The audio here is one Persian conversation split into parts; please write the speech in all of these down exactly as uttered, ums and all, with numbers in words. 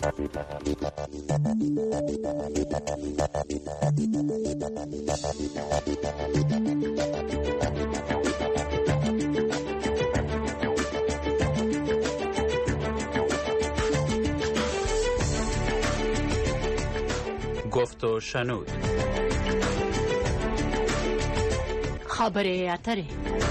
گفت و شنود. خبر اتره.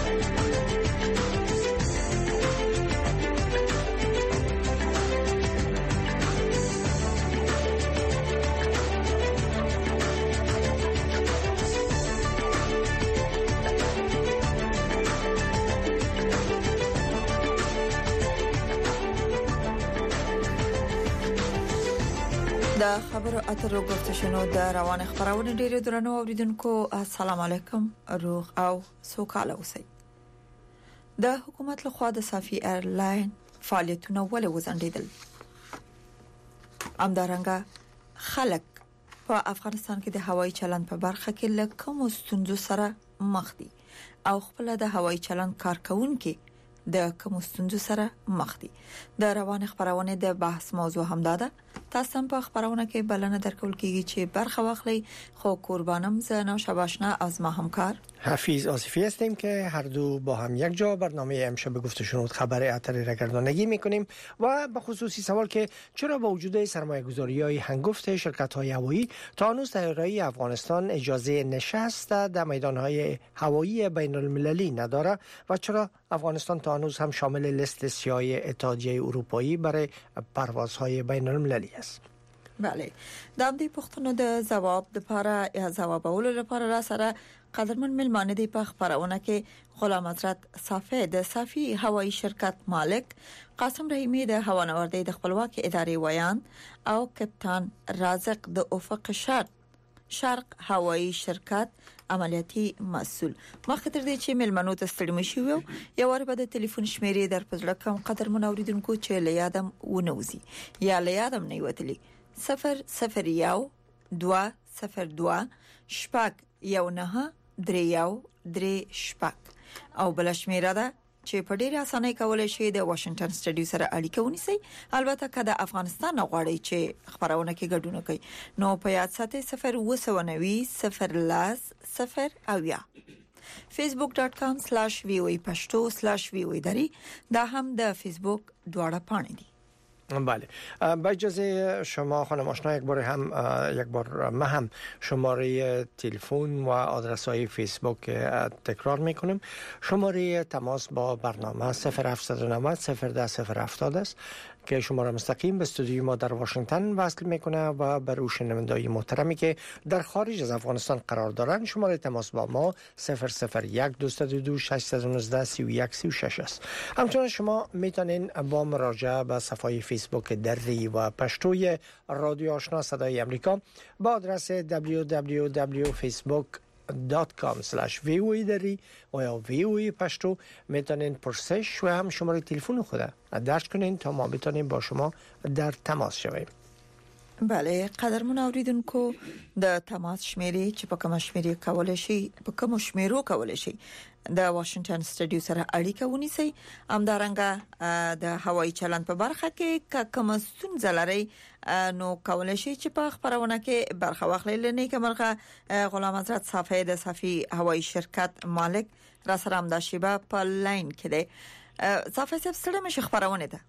د خبرو اترو گفت شنو د روان خبرونه ډیرو درنو اوریدونکو السلام علیکم روغ او سوکاله اوسئ. د حکومت لخوا د صافي ایرلاین فعالیتونه ولې وځنډیدل؟ امدارنګه خلک په افغانستان کې د هوایي چلند په برخه کې له کومو ستونزو سره مخ دي او خپل د هوایي چلند کارکونکو د کومو ستونزو سره مخ دي؟ د روان خبرونه د بحث موضوع هم ده. تاسو هم په خبرونه کې بلنه درکول کیږي چې برخه واخلي. خو قربانم زنه شباشنا از ما همکار حفیظ آصفی هستیم که هر دو با هم یک جا برنامه امشب گفت و شنود خبر اتری را گردانندگی میکنیم و به خصوصی سوال که چرا با وجود سرمایه‌گذاری‌های هنگفت شرکت‌های هوایی تا هنوز طیاره‌های افغانستان اجازه نشست در میدان‌های هوایی بین‌المللی نداره و چرا افغانستان تا هنوز هم شامل لیست سیاه اتحادیه اروپایی برای پروازهای بین‌المللی است. بله، د دې پوښتنو د جواب د لپاره یا جوابولو لپاره را سره قدرمن ملمانه دی په خبرونه کې غلام حضرت صافی د صافی هوایی شرکت مالک، قاسم رحیمی د هوانوردی د خپلواکي ادارې ویان او کپتان رازق د افق شرق شرق هوایی شرکت عملیاتي مسؤل. مخکې تر دې چې ملمنو ته ستړي مشي وو یو ور په د ټلیفون شمیرې در پزړه کوم قدرمن اوریدونکو چې لیادم ونوزي یا لیادم نه وتلی صفر صفر یو دوا صفر دوا شپږ یو نه درې یو درې شپږ او بل شمیره ده چې په ډیره اسانه کولای شي د واشنگټن سټډیو سره اړیکه ونیسي. البته که د افغانستان غواړي چې خبرونه کې ګډون کوي نو په یاد ساتئ صفر وسونوي صفر لاس صفر او یا facebook dot com slash voa pashto slash voa دری دا هم د فیسبوک دواړه پاڼې دي. بله، با اجازه شما خانم آشنا یک بار هم یک بار ما هم شماره تلفن و آدرس های فیسبوک تکرار میکنیم. شماره تماس با برنامه صفر هفت نه نه صفر ده صفر هفتاد است که شما را مستقیم به استودیوی ما در واشنگتن وصل میکنه و برای شنوندگان محترمی که در خارج از افغانستان قرار دارند شماره تماس با ما صفر صفر یک دو دو دو شش یک نه سه یک سه شش است. همچنین شما میتونین با مراجعه به صفحه فیسبوک دری و پشتوی رادیو آشنا صدای امریکا با آدرس دبلیو دبلیو دبلیو دات فیسبوک دات کام اسلش وی او ای دری و یا وی او ای پشتو میتونین پرسش و هم شماره تلفن خود درج کنین تا ما بتونیم با شما در تماس شویم. بله، قدرمن اوریدونکو د تماس شمیرې چې په کوم شمیرې کولای شي په کوم شمیرو کولای شي د واشنگټن سټډیو سره اړیکه ونیسي. امدارنګه د هوایي چلند په برخه کې کوم ستونزه لري نو کولای شي چې په خبرونه کې برخه واخلي. لنی کمرغه غلام حضرت صافی د صافی هوایي شرکت مالک را سره هم د شیبه په لاین کې دی. صافی صاحب سره مشه خبرونه ده.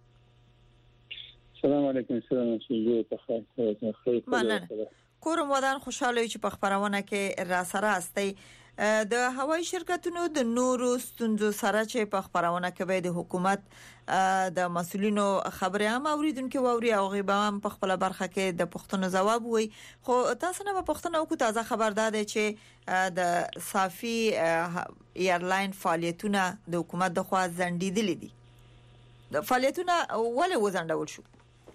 السلام علیکم. سلام علیکم. خیر مننه. کوم ودان خوشاله چې په خبرونه کې را سره استي د هوایي شرکتونو د نورو ستونزو سره چې په خبرونه کې به د حکومت د مسولینو خبره هم اوریدونکو ووري او غیبه هم په خپل برخه کې د پښتنو جواب وي. خو تاسو نه په پښتنو کو تازه خبر ده چې د صافی ایرلاین فعالیتونه د حکومت د خوا ځنډیدل دي. د فعالیتونه ولې وځنډول شو؟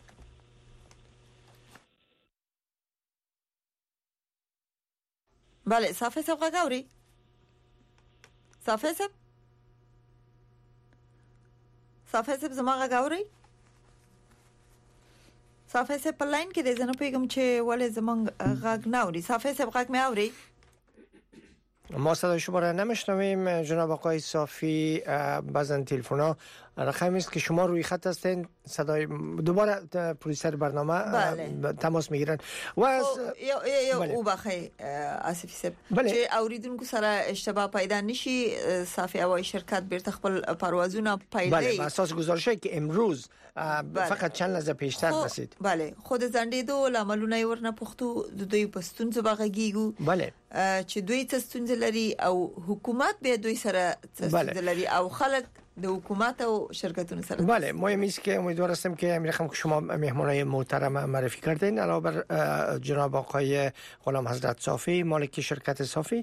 بله، صافی صاحب غاوري صافی صاحب صافی صاحب زما غاوري صافی صاحب په لاین کې د زنه پیغام چې ولې زمونږ غاګ ناوري. صافی صاحب غاګ مې اوري؟ ما صدای شما را نمیشنویم جناب آقای صافی. بعضن تلفن ها رقمی است که شما روی خط هستین، صدای دوباره پرویسر برنامه بله. تماس میگیرن و از یا یا او بخی آصفی صاحب چې اوریدونکو سره اشتباه پیدا نشي، صافی هوایی شرکت بیرته خپل پروازونه پیدا بله اساس گزارشی که امروز بله. فقط چند لحظه پیشتر رسید. بله خود زندیدو لاملونه ورنه پختو د دوی پستون زبغږیګو بله چې دوی تستون لري او حکومت به دوی سره تستون لري او خلک د حکومت او شرکتونو سره. بله مهم است که امیدوار هستم که امیر خانم که شما مهمانای محترم معرفی کردین، علاوه بر جناب آقای غلام حضرت صافی مالک شرکت صافی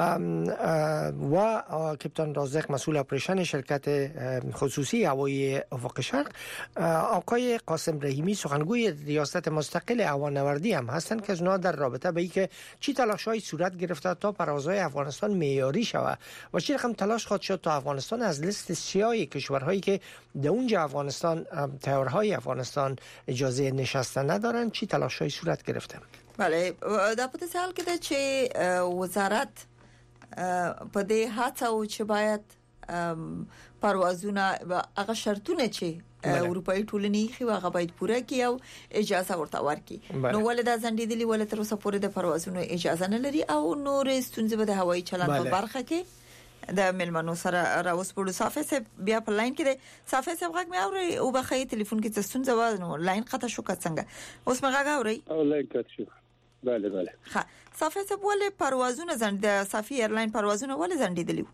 و کپتان رازق مسئول اپریشن شرکت خصوصی هوایی افق شرق، آقای قاسم رحیمی سخنگوی ریاست مستقل هوانوردی هم هستند که از اونها در رابطه به اینکه چی تلاش‌های صورت گرفته تا پروازهای افغانستان معیاری شود و چه رقم تلاش خواهد شد تا افغانستان از لیست سیاه کشورهایی که در اونجا افغانستان تیارهای افغانستان اجازه نشستن ندارن چی تلاش‌های صورت گرفته. بله دا په دې حال کې ده چې وزارت په دې هڅه او چې باید پروازونه هغه شرطونه چې اروپאי ټولنې خو هغه باید پوره کړي او اجازه ورته ورکړي. نو ولدا زندیدلی ولې تر اوسه پورې د پروازونو اجازه نه لري او نور ستونزې به د هوایي چلند په برخه کې د ملمنو سره راوس پړو. صافی صاحب بیا په لاین کې دی. صافی صاحب غږ مې اوري او بخې ټلیفون کې ستونزه و نو لاین قطع شو که څنګه اوس مې غږ اوري او لاین قطع شو. بله بله ها صافی صاحب ولې پروازونه زند د صافی ایرلاین پروازونه ولې زندیدلی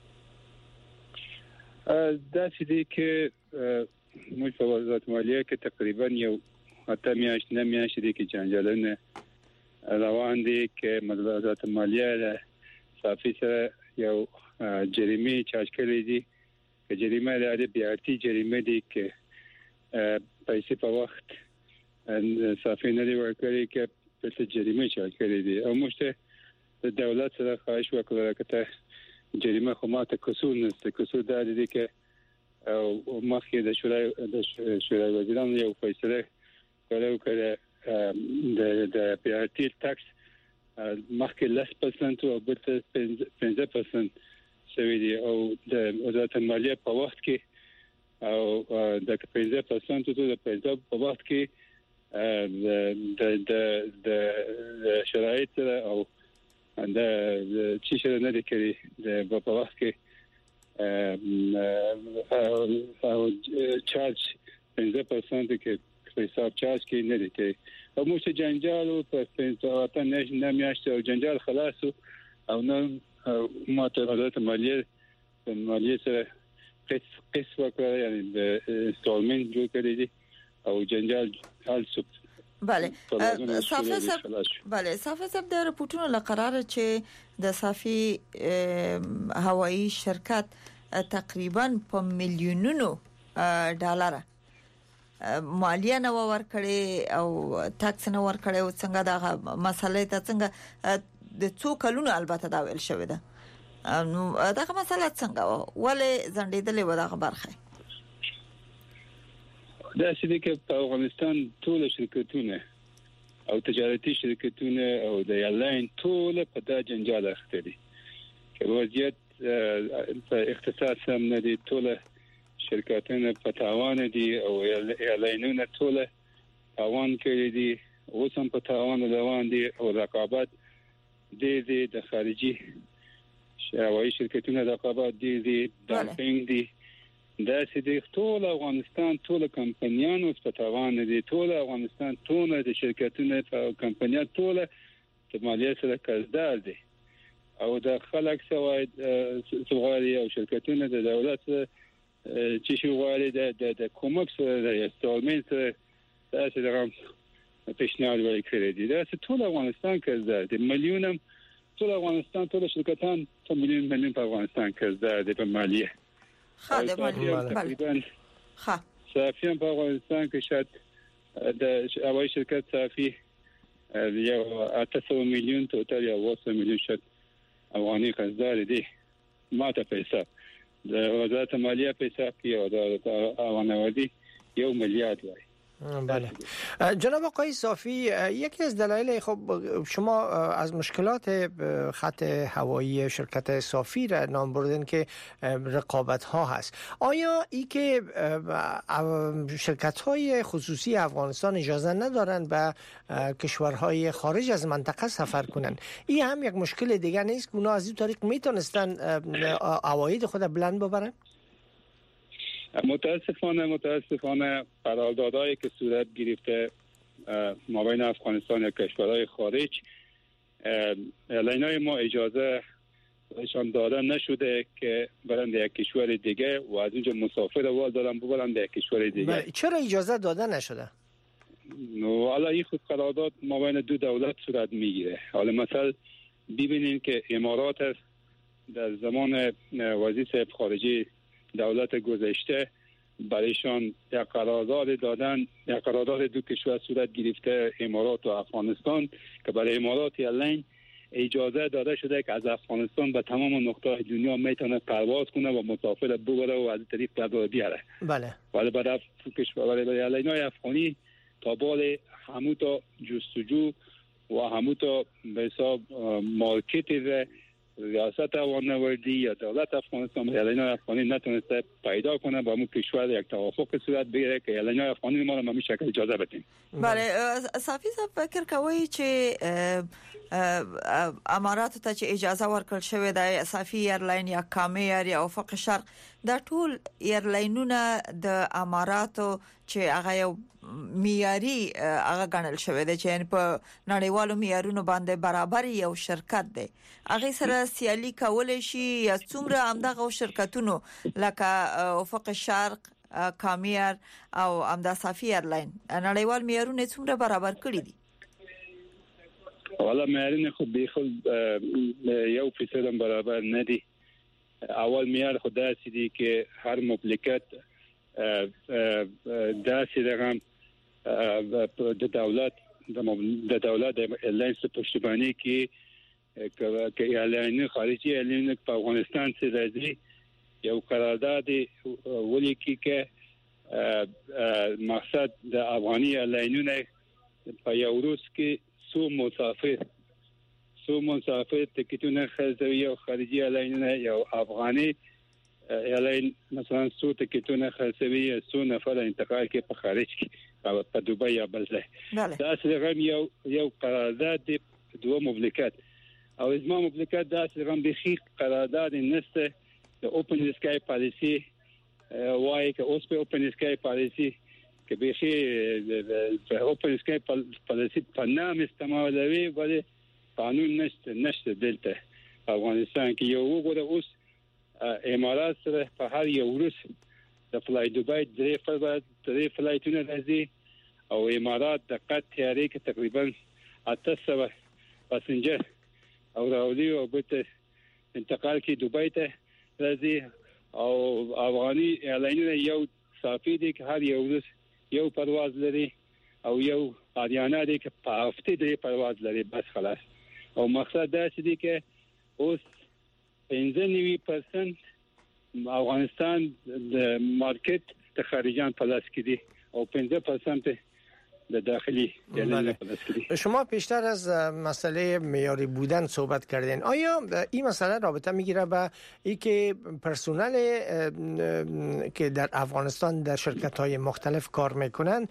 دا چې دی کې موږ په وزارت مالیه کې تقریبا یو اته میاشتې نه میاشتې دی کې جنجالونه روان دي کې وزارت مالیه صافی سره یو جریمه چارج کړی دي چې جریمه د بیارتي جریمه دي کې پیسې په وخت صافی نه دی ورکړي کې په جریمه چارج کړی دي او موږ د دولت سره خواهش وکړو چې جریمه خو ماته قصور نشته. قصور دا دي چې او مخکې د شورای د شورای وزیرانو یو فیصله کړو چې د د بیارتي ټاکس مخکې لس پرسنټ او بل پنځه پرسنټ شوی دی او د وزارت مالیه په وخت کې او د پنځه پرسنټ ته د پنځه په وخت کې د د د شرایط او د چې شر نه لري د په وخت کې او چارج پنځه پرسنټ کې حساب چارج کې نه لري او موږ جنجال په پنځه نه میاشتې او جنجال خلاصو او نو ماته وزارت مالیه مالیه سره قص قص وکړه یعنی د انستالمنت جوړ کړی دي او جنجال حل شو. بله صافی صاحب بله صافی صاحب د رپورټونو لقرار چې د صافی هوایی شرکت تقریبا په میلیونونو ډالر مالیه نه ورکړي او ټاکس نه ورکړي او څنګه دا مسله ته څنګه د څو کلونو البته دا ویل شوی ده نو دا مسله څنګه ولې زندیدلې و دا برخه دا چې د افغانستان ټول شرکتونه او تجارتي شرکتونه او د ایرلاین ټول په دا جنجال اخته دي چې وضعیت په اقتصاد سم نه دي. ټول شرکتونه په تاوان دي او ایرلاینونه ټول تاوان کوي دي اوس هم په تاوان روان دي او رقابت دي دي د خارجي هوایي شرکتونو رقابت دي دي دامپینګ دي دا چې د ټول افغانستان ټول کمپنیانو په تاوان دي. ټول افغانستان ټول د شرکتونو او کمپنیانو ټول د مالیه سره قرضدار دي او د خلک سواد سوغالي او شرکتونو د دولت چې شوغالي د د کومک سره د استالمنت دا چې دغه پیشنهاد ورکړي دي. دا چې ټول افغانستان قرضدار دي میلیونم ټول افغانستان ټول شرکتان ټول میلیون میلیون په افغانستان قرضدار دي په مالیه. خاله مالیه تقریبا ها صافی په افغانستان کې شاید د هوایي شرکت صافی یو اته میلیون ټوټال یو اوه میلیون شاید افغاني قرضدار دي. ماته پیسې د وزارت مالیه پیسې کې او د هوانوردی یو میلیارډ وای بله. جناب آقای صافی، یکی از دلایل خب شما از مشکلات خط هوایی شرکت صافی را نام بردن که رقابت ها هست. آیا ای که شرکت های خصوصی افغانستان اجازه ندارند به کشورهای خارج از منطقه سفر کنند، این هم یک مشکل دیگر نیست که اونا از این طریق میتونستن عواید خود بلند ببرن؟ متاسفانه متاسفانه قراردادهایی که صورت گرفته مابین افغانستان و کشورهای خارج، ایرلاین‌های ما اجازه بهشان داده نشده که برند یک کشور دیگه و از اونجا مسافر وال دارن ببرند یک کشور دیگه. چرا اجازه داده نشده؟ نو حالا این خود قرارداد مابین دو دولت صورت میگیره. حالا مثلا ببینید که امارات در زمان وزیر صاحب خارجه دولت گذشته برایشان یک قرارداد دادن، یک قرارداد دو کشور صورت گرفته، امارات و افغانستان، که برای امارات ایرلاین اجازه داده شده که از افغانستان به تمام نقاط دنیا میتونه پرواز کنه و مسافر ببره و از طریق پرداخت بیاره. بله. ولی برای کشور برای ایرلاین‌های افغانی تا بال همو تا جستجو و همو تا به حساب مارکت ریاست وانوردی یا دولت افغانستان ایرلاین‌های افغانی نتونسته پیدا کنه با همون کشور یک توافق صورت بگیره که ایرلاین‌های افغانی ما رو به همین شکل اجازه بدیم. بله. صافی صاحب فکر کوي چې امارات ته چې اجازه ورکړل شوې ده، صافی ایرلاین یا کامیر یا افق شرق، دا ټول ایرلاینونه د اماراتو چې هغه یو معیاري هغه ګڼل شوی دی چې په نړیوالو معیارونو باندې برابر یو شرکت دی، هغه سره سیالي کولای شي یا څومره همدغه شرکتونو لکه افق شرق، کامیر او امدا صافی ایرلاین نړیوال معیارونه څومره برابر کړی دي؟ والا معیارونه خو به خو یو فیصد برابر نه دي. اول معیار خدا سي دي که هر مملکت داسې رقم د دولت د دولت د ایرلاینز په پشتیبانی کې کې ایرلاین خارجي ایرلاین په افغانستان کې راځي یو قرارداد ولیکي کې مقصد د افغاني ایرلاینونو په یو روز کې سو مسافر سو مسافر تکتونه خرڅوي او خارجي ایرلاینونه یو افغاني ایرلاین مثلا سو تکتونه خرڅوي سو نفر انتقال کې په خارج کې په دوبۍ یا بل ځای. دا څنګه یو یو قرارداد د دوه مملکت او زما مملکت دا څنګه به خي قرارداد نسته د اوپن اسکای پالیسی وایي که اوس په اوپن اسکای پالیسی کې به خي د اوپن اسکای پالیسی په نام استعمالوي ولی قانون نشته نشته دلته افغانستان کې یو وګوره اوس امارات سره په هر یو ورځ د فلای دوبۍ درې فلای درې فلایټونه راځي او امارات د قط تیاری کې تقریبا اته سوه پاسنجر او راولي او به انتقال کې دوبۍ ته راځي او افغاني ایرلاینونه یو صافي دي چې هر یو ورځ یو پرواز لري او یو اریانا دي چې په هفته درې پرواز لري بس خلاص. او مقصد دا چې دي کې اوس پنځه نوي درصد افغانستان د مارکت د خارجان په لاس کې دي او پنځه درصد د داخلی یعنی شما پیشتر از مسئله معیاری بودن صحبت کردین. آیا این مسئله رابطه میگیره به ای که پرسنل که در افغانستان در شرکت‌های مختلف کار میکنن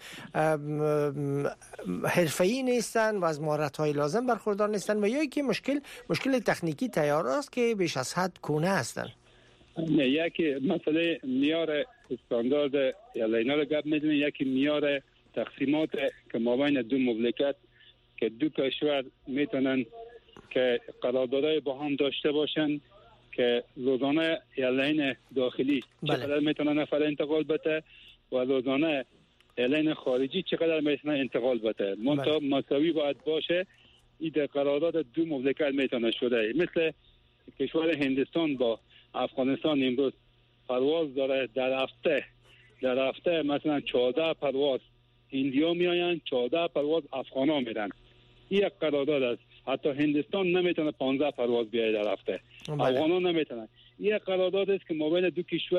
حرفه‌ای نیستن و از مهارت‌های لازم برخوردار نیستن و یا اینکه مشکل مشکل تکنیکی تیار است که بیش از حد کونه هستن؟ نه، یکی مسئله معیار استاندارد ایرلاین‌ها رو گپ می‌زنه، یکی معیار تقسیمات که مابین دو مملکت که دو کشور میتونن که قراردادهای با هم داشته باشن که روزانه ایرلاین داخلی بله. چقدر میتونن نفر انتقال بده و روزانه ایرلاین خارجی چقدر میتونن انتقال بده. منتها مساوی باید باشه. این در قرارداد دو مملکت میتونه شده. مثل کشور هندستان با افغانستان امروز پرواز داره، در هفته در هفته مثلا چهارده پرواز هندیا میآیند، چهارده پرواز افغان ها میرن. این یک قرارداد است. حتی هندستان نمیتونه پانزده پرواز بیاید در هفته. افغان ها نمیتونن. این یک قرارداد است که مابین دو کشور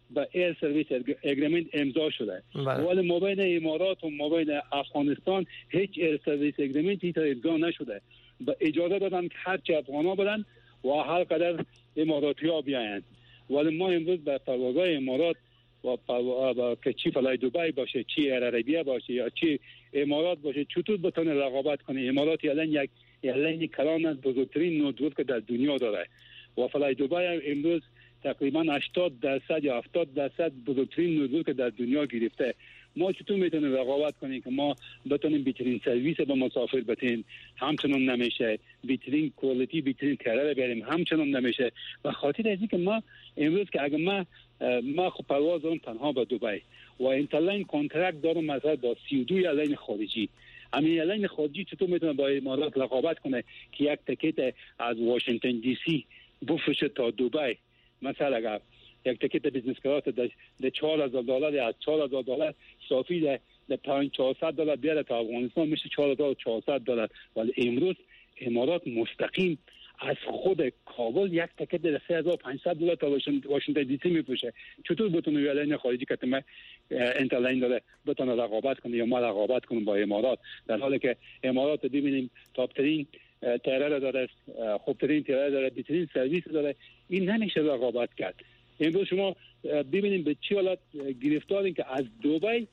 با ایر سرویس اگریمنت امضا شده، ولی مابین امارات و مابین افغانستان هیچ ایر سرویس اگریمنتی تا امضا نشده. با اجازه دادن که هر چه افغانا بدن و هر قدر اماراتی ها بیاین، ولی ما امروز به پروازهای امارات و با که چی فلای دبی باشه، چی ایر عربیه باشه یا چی امارات باشه، چطور بتونه رقابت کنه؟ امارات الان یک الان کلان از بزرگترین نتورک که در دنیا داره و فلای دبی امروز تقریبا هشتاد درصد یا هفتاد درصد بزرگترین نتورک که در دنیا گرفته. ما چطور میتونیم رقابت کنیم که ما بتونیم بهترین سرویس به مسافر بدیم؟ همچنان نمیشه. بهترین کوالیتی بهترین کرایه بریم، همچنان نمیشه. و خاطر از اینکه ما امروز که اگه ما ما خب پرواز دارم تنها به دبی و اینترلاین کنترکت دارم مثلا با سی و دو ایرلاین خارجی، همین ایرلاین خارجی چطور میتونه با امارات رقابت کنه که یک تیکت از واشنگتن دی سی بفروشه تا دبی؟ مثلا اگر یک تیکت بیزنس کلاس در چهار هزار دلار از چهار هزار دلار صافی در در پنج چهارصد دلار بیاره تا افغانستان میشه چهار هزار و چهارصد دلار، ولی امروز امارات مستقیم از خود کابل یک تیکت در سه هزار و پانصد دلار تا واشنگتن دی سی میفروشه. چطور بتونه ایرلاین خارجی که تمام انترلاین داره بتونه رقابت کنه یا ما رقابت کنیم با امارات، در حالی که امارات ببینیم تاپ ترین تیاره داره، خوبترین تیاره داره، بهترین سرویس داره؟ این نمیشه رقابت کرد. امروز شما ببینیم به چه حالت گرفتارین که از دبی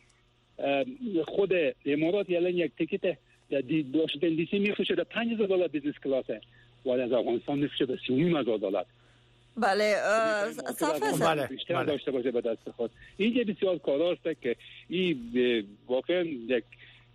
خود امارات الان یک تیکت در واشنگتن دی سی میفروشه در پنج هزار دلار بیزنس کلاسه، ولی از افغانستان میفروشه به سی و نیم هزار دلار. بله صافی بله بیشتر داشته باشه به دست خود. اینجا بسیار کاراست که این واقعا یک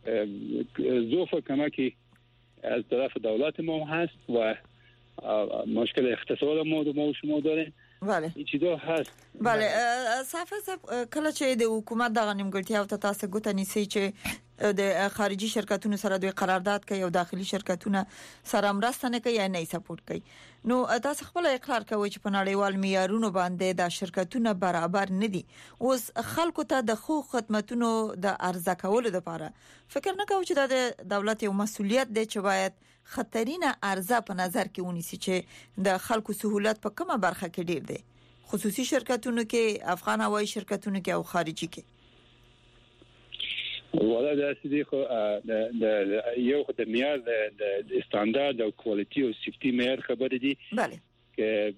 ضعف کمکی از طرف دولت ما هست و مشکل اقتصاد ما و شما داریم. بله این چیزا هست. بله صافی صاحب کله چې د حکومت دغه نیمګړتیا او تاسو ګوت نیسي چې د خارجي شرکتونو سره دوی قرارداد کوي او داخلي شرکتونه سره مرسته نه کوي یا نه سپورټ کوي، نو تاسو خپل اقرار کوي چې په نړیوال معیارونو باندې د شرکتونو برابر نه دي. اوس خلکو ته د خو خدماتونو د ارزه کولو لپاره فکر نه کوي چې د دولت یو مسولیت دی چې باید خطرینه ارزه په نظر کې ونیسي چې د خلکو سہولت په کومه برخه کې ډیر دی، خصوصي شرکتونو کې، افغان هوایي شرکتونو کې او خارجي کې؟ ولا دا سدي خو د یو خو د معیار د استاندارد او کوالټي او سیفټي معیار خبره دي. بله که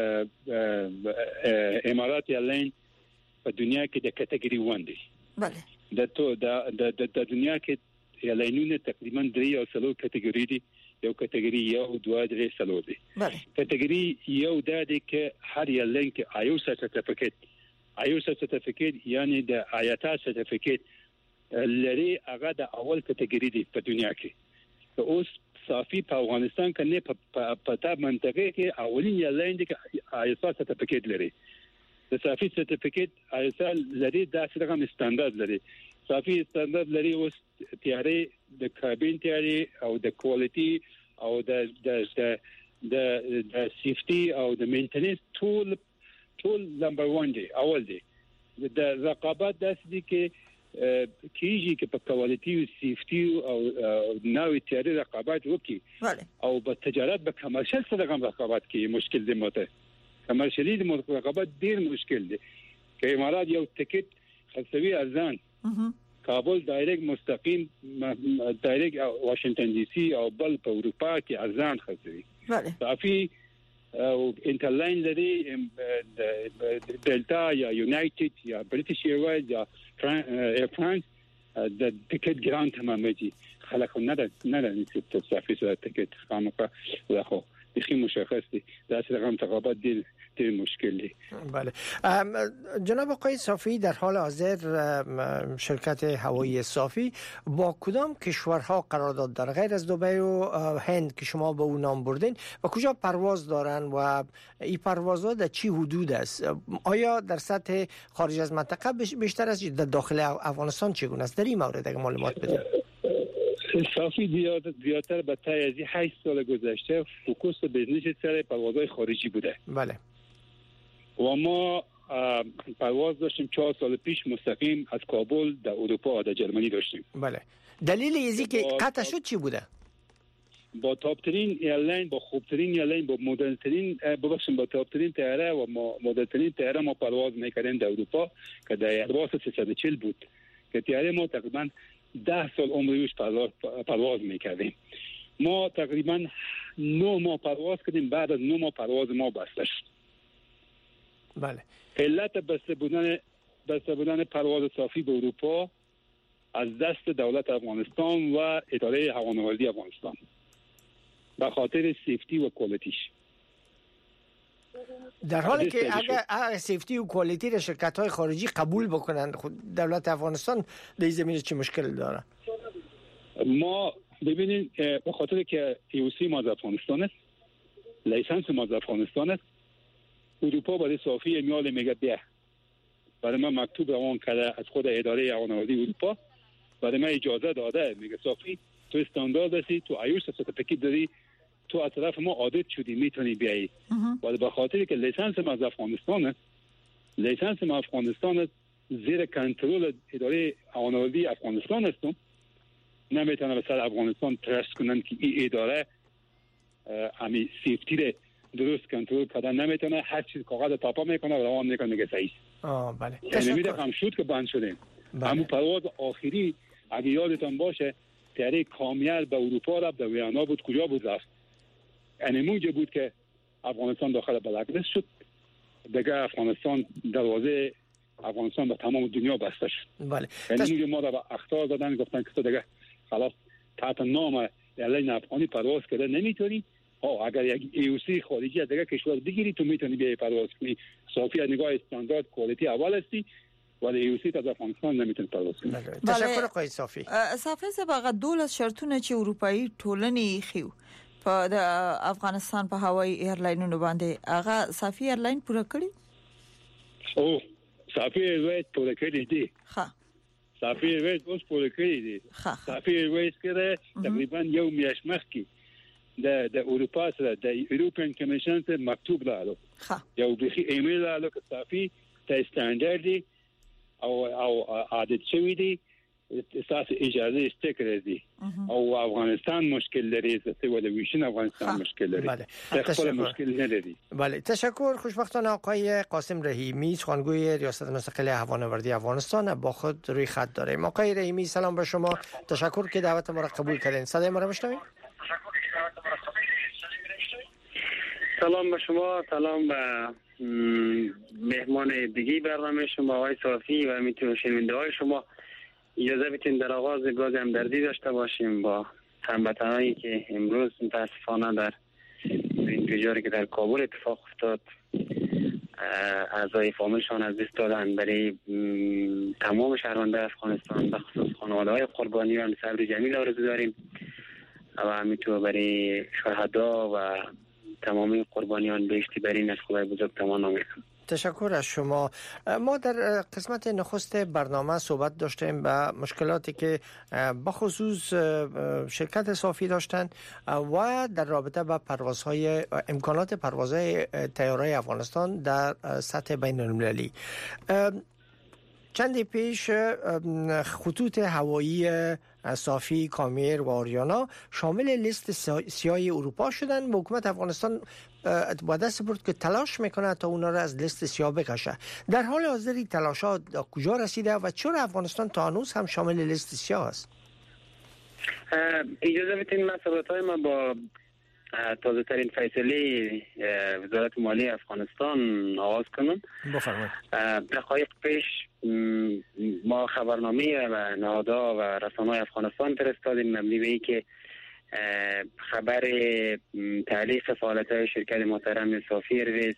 امارات ایرلاین په دنیا کې د کټګوري واحد دي. بله د تو د د دنیا کې ایرلاینونه تقریبا درې او څلور کټګوري دي. یو کټګوري یو دوه درې څلور دي. بله کټګوري یو د دې کې هر ایرلاین کې آیوسا سرټیفیکیټ آیوسا سرټیفیکیټ یعنی د آیاتا سرټیفیکیټ لري، هغه د اول کټګوري دی په دنیا کې. اوس صافي په افغانستان کې نه په تا منطقه کې اولین ایرلاین دی چې آیوسا سرټیفیکیټ لري. د صافي سرټیفیکیټ آیوسا لري، دا څه رقم استاندارد لري. صافي استاندارد لري اوس تیاري د کابین تیاري او د کوالټي او د د د د سیفټي او د مینټیننس ټول ټول نمبر واحد دی، اول دی. د رقابت داسې دي کې کیږي چې په کوالټي او سیفټي او نوې تیاري رقابت وکړي او په تجارت به کمرشل سره هم رقابت کوي. مشکل دی ماته کمرشلي د رقابت ډیر مشکل دی. که امارات یو ټیکټ خرڅوي ارزان، کابل ډایرکټ مستقیم ډایرکټ واشنگتن دی سی او بل په اروپا کې ارزان خرڅوي. صافي او انټرلاین لري، دلتا یا یونایټډ یا بریټیش ایرویز یا ایر فرانس د ټیکټ ګران تمامېږي. خلک نه نه نه چې صافي سره ټیکټ خامخا واخو بخی مشخص دی. در اصل رقم تقابل دل دل مشکل دی. بله جناب آقای صافی، در حال حاضر شرکت هوایی صافی با کدام کشورها قرارداد داره غیر از دبی و هند که شما به اون نام بردین و کجا پرواز دارن و این پروازها در چی حدود است؟ آیا در سطح خارج از منطقه بیشتر از در داخل افغانستان چگونه است؟ در این مورد اگه معلومات بدید. صافی زیادتر به طی از هشت سال گذشته فوکوس بزنس سر پروازهای خارجی بوده. بله. و ما پرواز داشتیم چهار سال پیش مستقیم از کابل در اروپا در جرمنی داشتیم. بله. دلیل ازی که قطع شد چی بوده؟ با تاپ ترین ایرلاین، با خوب ترین ایرلاین، با مدرن ترین ببخشید با تاپ ترین طیاره و مدرن ترین طیاره ما پرواز میکردیم در اروپا که در ایرباس سیصد و چهل بود که طیاره ما تقریبا ده سال عمرش پرواز پرواز میکردیم. ما تقریبا نه ماه پرواز کردیم، بعد از نه ماه پرواز ما بسته شد. بله. علت بسته بودن بسته بودن پرواز صافی به اروپا از دست دولت افغانستان و اداره هوانوردی افغانستان به خاطر سیفتی و کوالیتیش. در حالی که اگر اگر سیفتی و کوالیتی را شرکت‌های خارجی قبول بکنن، خود دولت افغانستان در زمینه چه مشکل داره؟ ما ببینید به خاطر که ایوسی ما از افغانستان است، لیسانس ما از افغانستان است، اروپا برای صافی میال میگه بیا. برای ما مکتوب روان کرده از خود اداره هوانوردی اروپا، برای ما اجازه داده، میگه صافی تو استاندارد هستی، تو ایوس سرتیفیکیت داری، تو از طرف ما عادت شدی میتونی بیایی. ولی به خاطر که لیسانس ما از افغانستان است، لیسانس ما افغانستان است، زیر کنترل اداره هوانوردی افغانستان است، نمیتونه به سر افغانستان ترست کنن که این اداره امی سیفتی رو درست کنترل کردن نمیتونه، هر چیز کاغذ پاپا میکنه و روان میکنه میگه صحیح. آه بله. یعنی میده هم شد که بند شدیم. بله. همون پرواز آخری اگه یادتان باشه طیاره کامیل به اروپا رفت، در ویانا بود، کجا بود رفت؟ یعنی موجه بود که افغانستان داخل بلاک لیست شد. دیگه افغانستان دروازه افغانستان به تمام دنیا بسته شد. بله. یعنی موجه ما را به اخطار دادن، گفتن که تو دیگه خلاص تحت نام ایرلاین افغانی پرواز کرده نمیتونی. ها اگر یک ایوسی خارجی از دیگه کشور بگیری تو میتونی بیای پرواز کنی. صافی از نگاه استاندارد کوالیتی اول هستی، ولی ایوسی از افغانستان نمیتونی پرواز کنی. تشکر آقای صافی. صافی سبا دولت شرطونه چې اروپאי ټولنې خيو په د افغانستان په هوایي ایرلاینونو باندې هغه صافی ایرلاین پوره کړی؟ او صافی ایرلاین پوره کړی دی. ها صافی ایرلاین اوس پوره کړی دی. صافی ایرلاین کې تقریبا یو میاشت مخکې د د اروپا سره د یورپین کمیشن ته مکتوب راغلو. یو بخي ایمیل راغلو چې صافی ته استاندارد دی او او عادت شوی دی، اساس اجازه استکر دی او افغانستان مشکل لري، څه ول ویشن افغانستان مشکل لري. بله. تشکر مشکل نداری. بله تشکر. خوشبختانه آقای قاسم رحیمی سخنگوی ریاست مستقل هوانوردی افغانستان با خود روی خط داریم. آقای رحیمی سلام به شما، تشکر که دعوت ما را قبول کردین. صدای ما را میشنوید؟ سلام به شما، سلام به مهمان دیگی برنامه شما آقای صافی و میتونم شنونده های شما. اجازه بدین در آغاز گاز همدردی داشته باشیم با هموطنانی که امروز متاسفانه در انفجاری که در کابل اتفاق افتاد اعضای فامیلشان از دست دادن. برای تمام شهروندان افغانستان به خصوص خانواده‌های قربانیان صبر جمیل آرزو داریم و همینطور برای شهدا و تمامی قربانیان بهشتی برین از خدای بزرگ تمنا میکنم. تشکر از شما. ما در قسمت نخست برنامه صحبت داشتیم به مشکلاتی که بخصوص شرکت صافی داشتن و در رابطه با پروازهای امکانات پروازهای طیاره افغانستان در سطح بین المللی. چندی پیش خطوط هوایی صافی، کامیر و آریانا شامل لیست سیاه اروپا شدن. حکومت افغانستان با دست برد که تلاش میکنه تا اونا را از لیست سیاه بکشه. در حال حاضر تلاشات کجا رسیده و چرا افغانستان تا هنوز هم شامل لیست سیاه است؟ اجازه بدین مسئولیت های ما با تازه ترین فیصله وزارت مالی افغانستان آغاز کنم. بفرمایید. دقایق پیش ما خبرنامه و نهادها و رسانه‌های افغانستان فرستادیم مبنی به اینکه خبر تعلیق فعالیت‌های شرکت محترم صافی ایرویز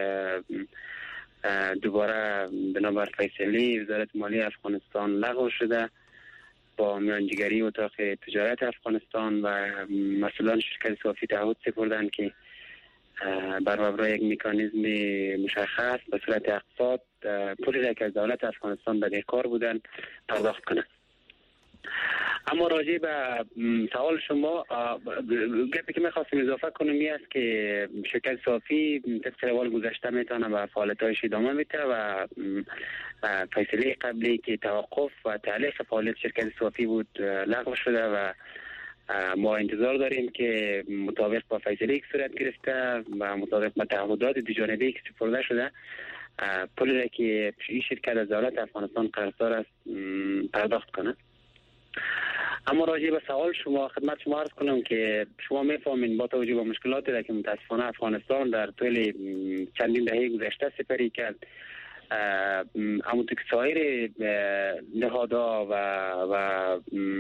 دوباره بنابر فیصله وزارت مالی افغانستان لغو شده. با میانجیگری اتاق تجارت افغانستان و مسئولان شرکت صافی تعهد سپردند که بر مبنای یک مکانیزم مشخص به صورت اقساط پولی را که از دولت افغانستان به کار بودن پرداخت کنند. اما راجع به سوال شما، گپی که می‌خواستم اضافه کنم این است که شرکت صافی طبق روال گذشته میتونه به فعالیت‌هایش ادامه بده و فیصله قبلی که توقف و تعلیق فعالیت شرکت صافی بود لغو شده و ما انتظار داریم که مطابق با فیصله که صورت گرفته و مطابق با تعهدات دو جانبه‌ای که سپرده شده پولی را که این شرکت از دولت افغانستان قرضدار است پرداخت کنه. اما راجع به سوال شما خدمت شما عرض کنم که شما میفهمین با توجه به مشکلاتی را که متاسفانه افغانستان در طول چندین دهه گذشته سپری کرد، اما تو سایر نهادها و و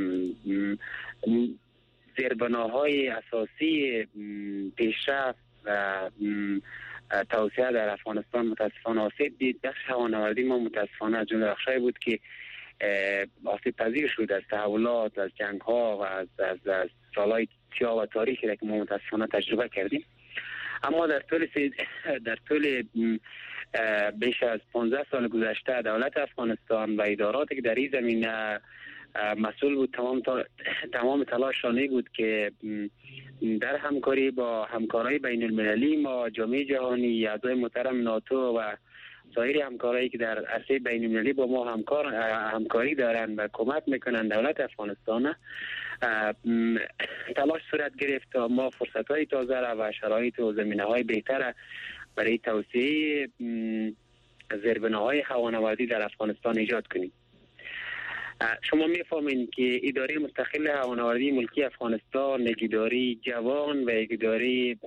زیربناهای اساسی پیشرفت و توسعه در افغانستان متاسفانه آسیب دید. بخش هوانوردی ما متاسفانه از جمله بخشایی بود که آسیب پذیر شد از تحولات، از جنگ ها و از از, از سالهای سیاه و تاریخی را که ما متاسفانه تجربه کردیم. اما در طول در طول بیش از پانزده سال گذشته دولت افغانستان و اداراتی که در این زمینه مسئول بود تمام تا... تمام تلاشانی بود که در همکاری با همکارای بین المللی ما، جامعه جهانی، اعضای محترم ناتو و سایر همکارایی که در عرصه بین المللی با ما همکار همکاری دارند و کمک میکنند دولت افغانستان تلاش صورت گرفت تا ما فرصت‌های تازه و شرایط و زمینه‌های بهتر برای توسعه زیربناهای هوانوردی در افغانستان ایجاد کنیم. شما میفهمین که اداره مستقل هوانوردی ملکی افغانستان نگهداری جوان و نگهداری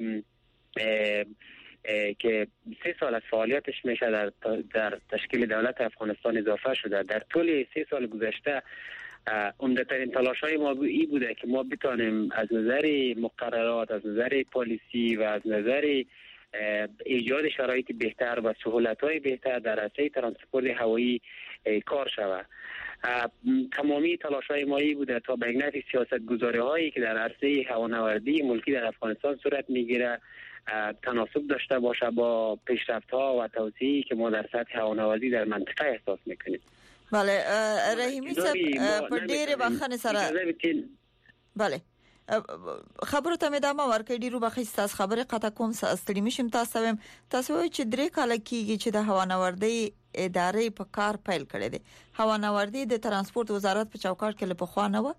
که سه سال از فعالیتش میشه در در تشکیل دولت افغانستان اضافه شده. در طول سه سال گذشته عمده‌ترین تلاش‌های ما این بوده که ما بتانیم از نظر مقررات، از نظر پالیسی و از نظر ایجاد شرایط بهتر و سهولت‌های بهتر در عرصه ترانسپورت هوایی کار شود. تمامی تلاش‌های ما این بوده تا به نحو سیاست‌گذاری‌هایی که در عرصه هوانوردی ملکی در افغانستان صورت می‌گیره تناسب داشته باشه با پیشرفت‌ها و توسعه‌ای که ما در سطح هوانوردی در منطقه احساس می‌کنیم. بله رحیمی صاحب په ډېرې بخښنې سره بله خبرو ته مې دامه ورکړې ډیرو بخښي تاسو خبره قطع کوم ستړي مشم تاسو ویم تاسو وایي چې درې کال کېږي چې د هوانوردی ادارې په کار پیل کړی دی. هوانوردی د ترانسپورت وزارت په چوکاټ کې له پخوا نه و؟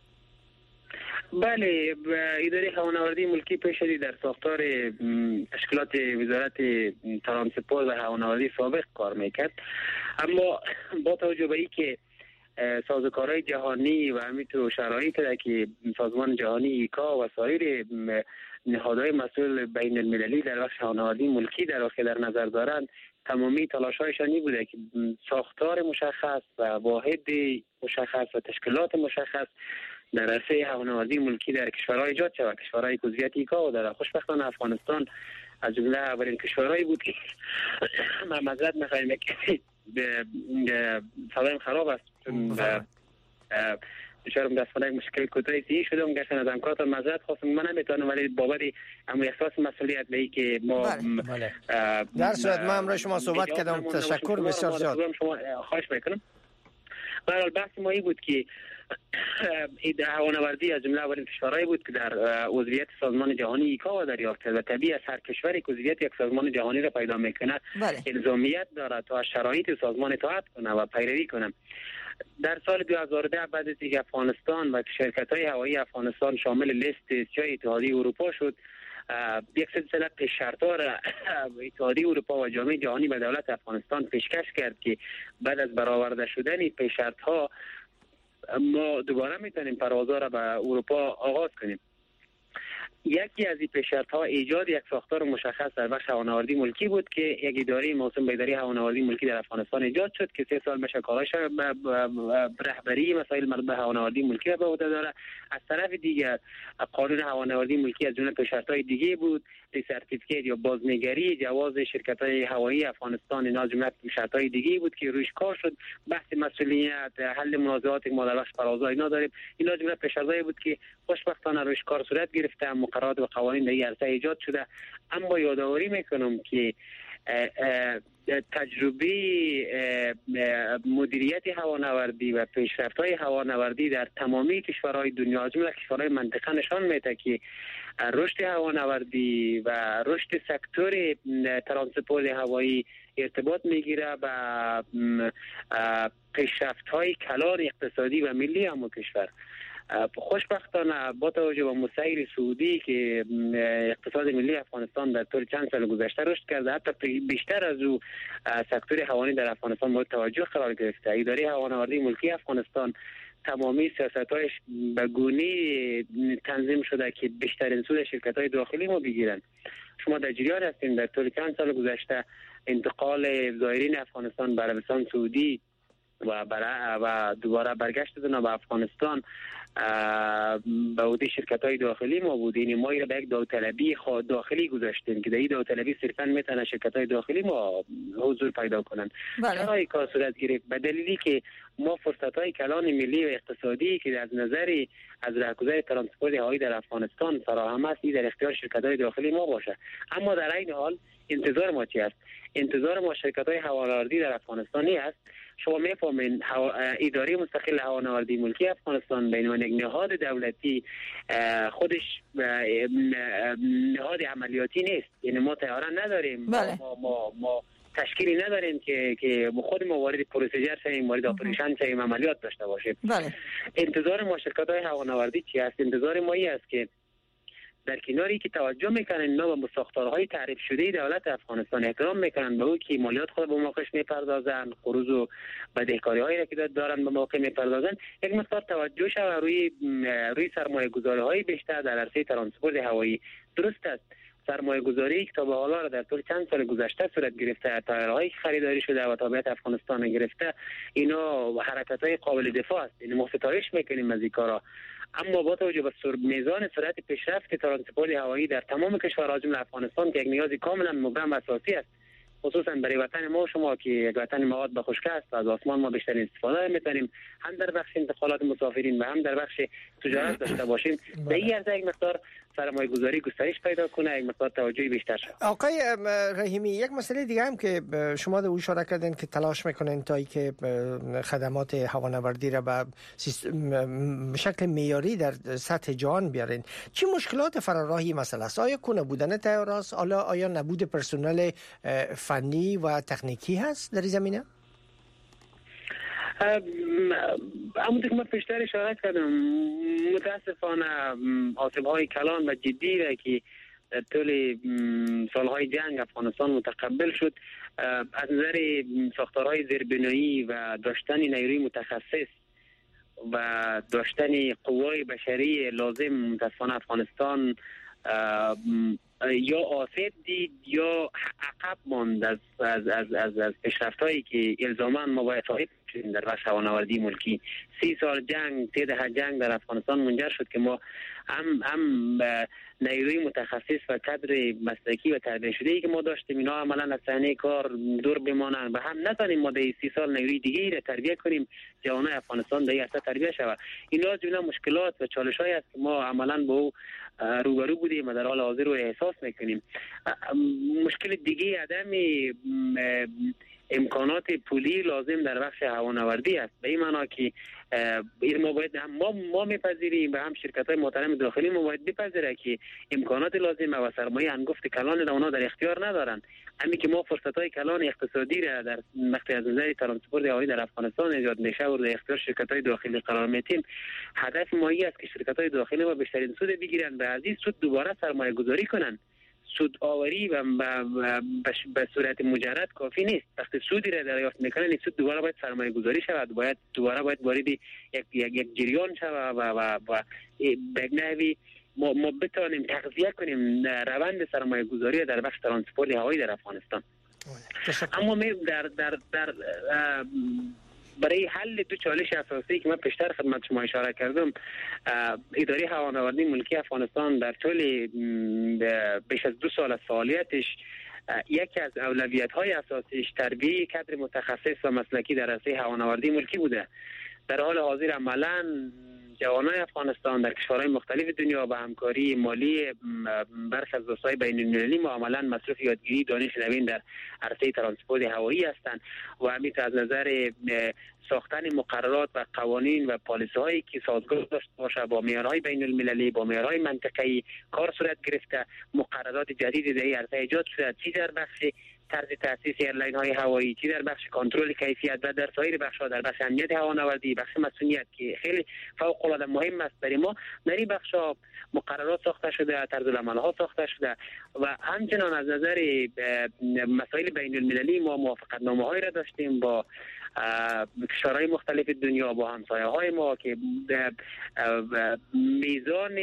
بله اداره هوانوردی ملکی پیشدی در ساختار تشکیلات وزارت ترانسپورت و هوانوردی سابق کار میکرد، اما با توجه به اینکه سازوکارهای جهانی و همینطور شرایطی را که سازمان جهانی ایکا و سایر نهادهای مسئول بین المللی در بخش هوانوردی ملکی در واقع در نظر دارند، تمامی تلاش‌هایشان این بوده که ساختار مشخص و واحد مشخص و تشکیلات مشخص در عرصه هوانوردی ملکی در کشورهای ایجاد شود. کشورهای عضویت ایکا و در خوشبختانه افغانستان از جمله اولین کشورهایی بود که ما معذرت می‌خوایم که صدایم خراب است دچار متاسفانه مشکل کوتاهی سی شدم گشتن از امکانات معذرت خواستم. من نمیتونم ولی بابت اما احساس مسئولیت به که ما بله. در صورت ما امروز شما صحبت کردم تشکر بسیار زیاد شما خواهش میکنم. برای بحث ما این بود که هوانوردی از جمله اولین کشورهایی بود که در عضویت سازمان جهانی ایکا دریافت کرد و طبیعی از هر کشوری که عضویت یک سازمان جهانی را پیدا میکنه بله. الزامیت داره تا از شرایط سازمان اطاعت کنه و پیروی کنه. در سال دو هزار و ده بعد از اینکه افغانستان و شرکت‌های هوایی افغانستان شامل لیست سیاه اتحادیه اروپا شد، یک سلسله پیش‌شرط‌ها را اتحادیه اروپا و جامعه جهانی به دولت افغانستان پیشکش کرد که بعد از برآورده شدن پیش‌شرط‌ها ما دوباره میتونیم پروازها را به اروپا آغاز کنیم. یکی از این پیش‌شرط‌ها ایجاد یک ساختار مشخص در بخش هوانوردی ملکی بود که یک اداره موسوم به اداره هوانوردی ملکی در افغانستان ایجاد شد که سه سال میشه کارش رهبری مسائل مربوط به هوانوردی ملکی را به عهده داره. از طرف دیگر قانون هوانوردی ملکی از جمله پیش‌شرط‌های دیگه بود، سرتیفیکیت یا بازنگری جواز شرکت‌های هوایی افغانستان، اینا جمله شرط‌های دیگه بود که روش کار شد. بحث مسئولیت، حل منازعات که ما در بخش پروازها اینا داریم، اینا جمله پیش‌شرط‌هایی بود که خوشبختانه روش کار صورت گرفته، مقررات و قوانین در این عرصه ایجاد شده. اما یادآوری میکنم که تجربه مدیریت هوانوردی و پیشرفت‌های هوانوردی در تمامی کشورهای دنیا، جمله کشورهای منطقه، نشان میده که رشد هوانوردی و رشد سکتور ترانسپورت هوایی ارتباط میگیره با پیشرفت‌های کلان اقتصادی و ملی همون کشور. خوشبختانه با توجه به مسیر سعودی که اقتصاد ملی افغانستان در طول چند سال گذشته رشد کرده، حتی بیشتر از او سکتور هوایی در افغانستان مورد توجه قرار گرفته. اداره هوانوردی ملکی افغانستان تمامی سیاست‌هایش به گونه‌ای تنظیم شده که بیشترین سود شرکت‌های داخلی ما بگیرن. شما در جریان هستین در طول چند سال گذشته انتقال زائرین افغانستان به عربستان سعودی و برای و دوباره برگشت اونا به افغانستان به عهده شرکت‌های داخلی ما بود. این ما را به یک داوطلبی داخلی گذاشتیم که در این داوطلبی صرفاً میتونه شرکت‌های داخلی ما حضور پیدا کنند. برای کار صورت گرفت به دلیلی که ما فرصت‌های کلان ملی و اقتصادی که از نظر از راهگذار ترانسپورت هوایی در افغانستان فراهم است در اختیار شرکت‌های داخلی ما باشه. اما در این حال انتظار ما چی است؟ انتظار ما شرکت‌های هوانوردی در افغانستانی است. شما میفهمین اداره مستقل هوانوردی ملکی افغانستان به عنوان یک نهاد دولتی خودش نهاد عملیاتی نیست. یعنی ما طیاره نداریم. بله. ما ما ما تشکیلی نداریم که که خود ما وارد پروسیجر شویم، وارد اپریشن شویم، عملیات داشته باشیم. بله. انتظار ما شرکت‌های هوانوردی چی است؟ انتظار ما این است که در کناری که توجه میکنن اینا به ساختارهای تعریف شده دولت افغانستان، احترام میکنن به او که مالیات خود به موقعش میپردازن، خروج و بدهکاری هایی که دارن به موقع میپردازن، یک مقدار توجه شود روی روی سرمایه گذاری های بیشتر در عرصه ترانسپورت هوایی. درست است سرمایه گذاری که تا به حالا در طول چند سال گذشته صورت گرفته، طیارهایی که خریداری شده و تابعیت افغانستان گرفته، اینا حرکت های قابل دفاع است. یعنی ما ستایش میکنیم از این کارا. اما با توجه به میزان سرعت پیشرفت ترانسپورت هوایی در تمام کشورها جمله افغانستان که یک نیاز کاملا مبرم و اساسی است، خصوصا برای وطن ما شما که یک وطن مواد به خشکی است، از آسمان ما بیشتر استفاده می‌کنیم، هم در بخش انتقالات مسافرین و هم در بخش تجارت داشته باشیم. به این عرضه یک مقدار سرمایه گذاری گسترش پیدا کنه، یک مقدار توجهی بیشتر شد. آقای رحیمی، یک مسئله دیگه هم که شما در اشاره کردین که تلاش میکنین تا اینکه خدمات هوانوردی را به شکل معیاری در سطح جهان بیارین، چه مشکلات فراراهی مسئله است؟ آیا کنه بودن طیاره است؟ حالا آیا نبود پرسنل فنی و تکنیکی هست در این زمینه؟ همونطور که من پیشتر اشاره کردم، متاسفانه آسیب‌های کلان و جدی را که در طول سالهای جنگ افغانستان متقبل شد از نظر ساختارهای زیربنایی و داشتن نیروی متخصص و داشتن قوای بشری لازم، متاسفانه افغانستان یا آسیب دید یا عقب ماند از از از از, از پیشرفت‌هایی که الزاما ما باید صاحب شدیم در بخش هوانوردی ملکی. سی سال جنگ، سه دهه جنگ در افغانستان منجر شد که ما هم هم نیروی متخصص و کادر مسلکی و تربیت شده‌ای که ما داشتیم اینا عملاً از صحنه کار دور بمانن و هم نتونیم ما در سی سال نیروی دیگه را تربیت کنیم، جوانای افغانستان در این اصل تربیت شود. اینا جمله مشکلات و چالش‌هایی است که ما عملاً با او روبرو بودیم و در حال حاضر رو احساس میکنیم. مشکل دیگه عدم امکانات پولی لازم در بخش هوانوردی است. به این معنا که این ما باید هم ما ما میپذیریم و هم شرکت‌های محترم داخلی ما باید بپذیره که امکانات لازم و سرمایه انگفت کلان اونا در اختیار ندارن. همین که ما فرصت‌های کلان اقتصادی را در مقطع از نظر ترانسپورت هوایی در افغانستان ایجاد میشه و در اختیار شرکت‌های داخلی قرار میدیم، هدف ما است که شرکت‌های داخلی ما بیشترین سود بگیرن و از این سود دوباره سرمایه گذاری کنن. سود آوری و به صورت مجرد کافی نیست. وقتی سودی را دریافت میکنن این سود دوباره باید سرمایه گذاری شود، باید دوباره باید وارد یک یک یک جریان شود و و و به نحوی ما ما بتوانیم تغذیه کنیم روند سرمایه گذاری در بخش ترانسپورت هوایی در افغانستان. اما می در در در برای حل دو چالش اساسی که من پیشتر خدمت شما اشاره کردم، اداره هوانوردی ملکی افغانستان در طول بیش از دو سال از فعالیتش یکی از اولویت‌های اساسیش تربیت کادر متخصص و مسلکی در عرصه هوانوردی ملکی بوده. در حال حاضر عملاً جوانای افغانستان در کشورهای مختلف دنیا با همکاری مالی برخی از دوستای بین‌المللی معاملا مصرف یادگیری دانش نوین در عرصه ترانسپورت هوایی هستند و همین از نظر ساختن مقررات و قوانین و پالیسی هایی که سازگار داشته باشه با معیارهای بین‌المللی، با معیارهای منطقه‌ای کار صورت گرفته. مقررات جدیدی در این عرصه ایجاد شده، چی در بخش طرز تاسیس ایرلاین های هوایی، چی در بخش کنترل کیفیت و در سایر بخش ها، در بخش امنیت هوانوردی، بخش مسئولیت که خیلی فوق العاده مهم است برای ما، در این بخش ها مقررات ساخته شده، طرز العمل ها ساخته شده و همچنان از نظر مسائل بین المللی ما موافقت نامه هایی را داشتیم با کشورهای مختلف دنیا، با همسایه های ما که میزان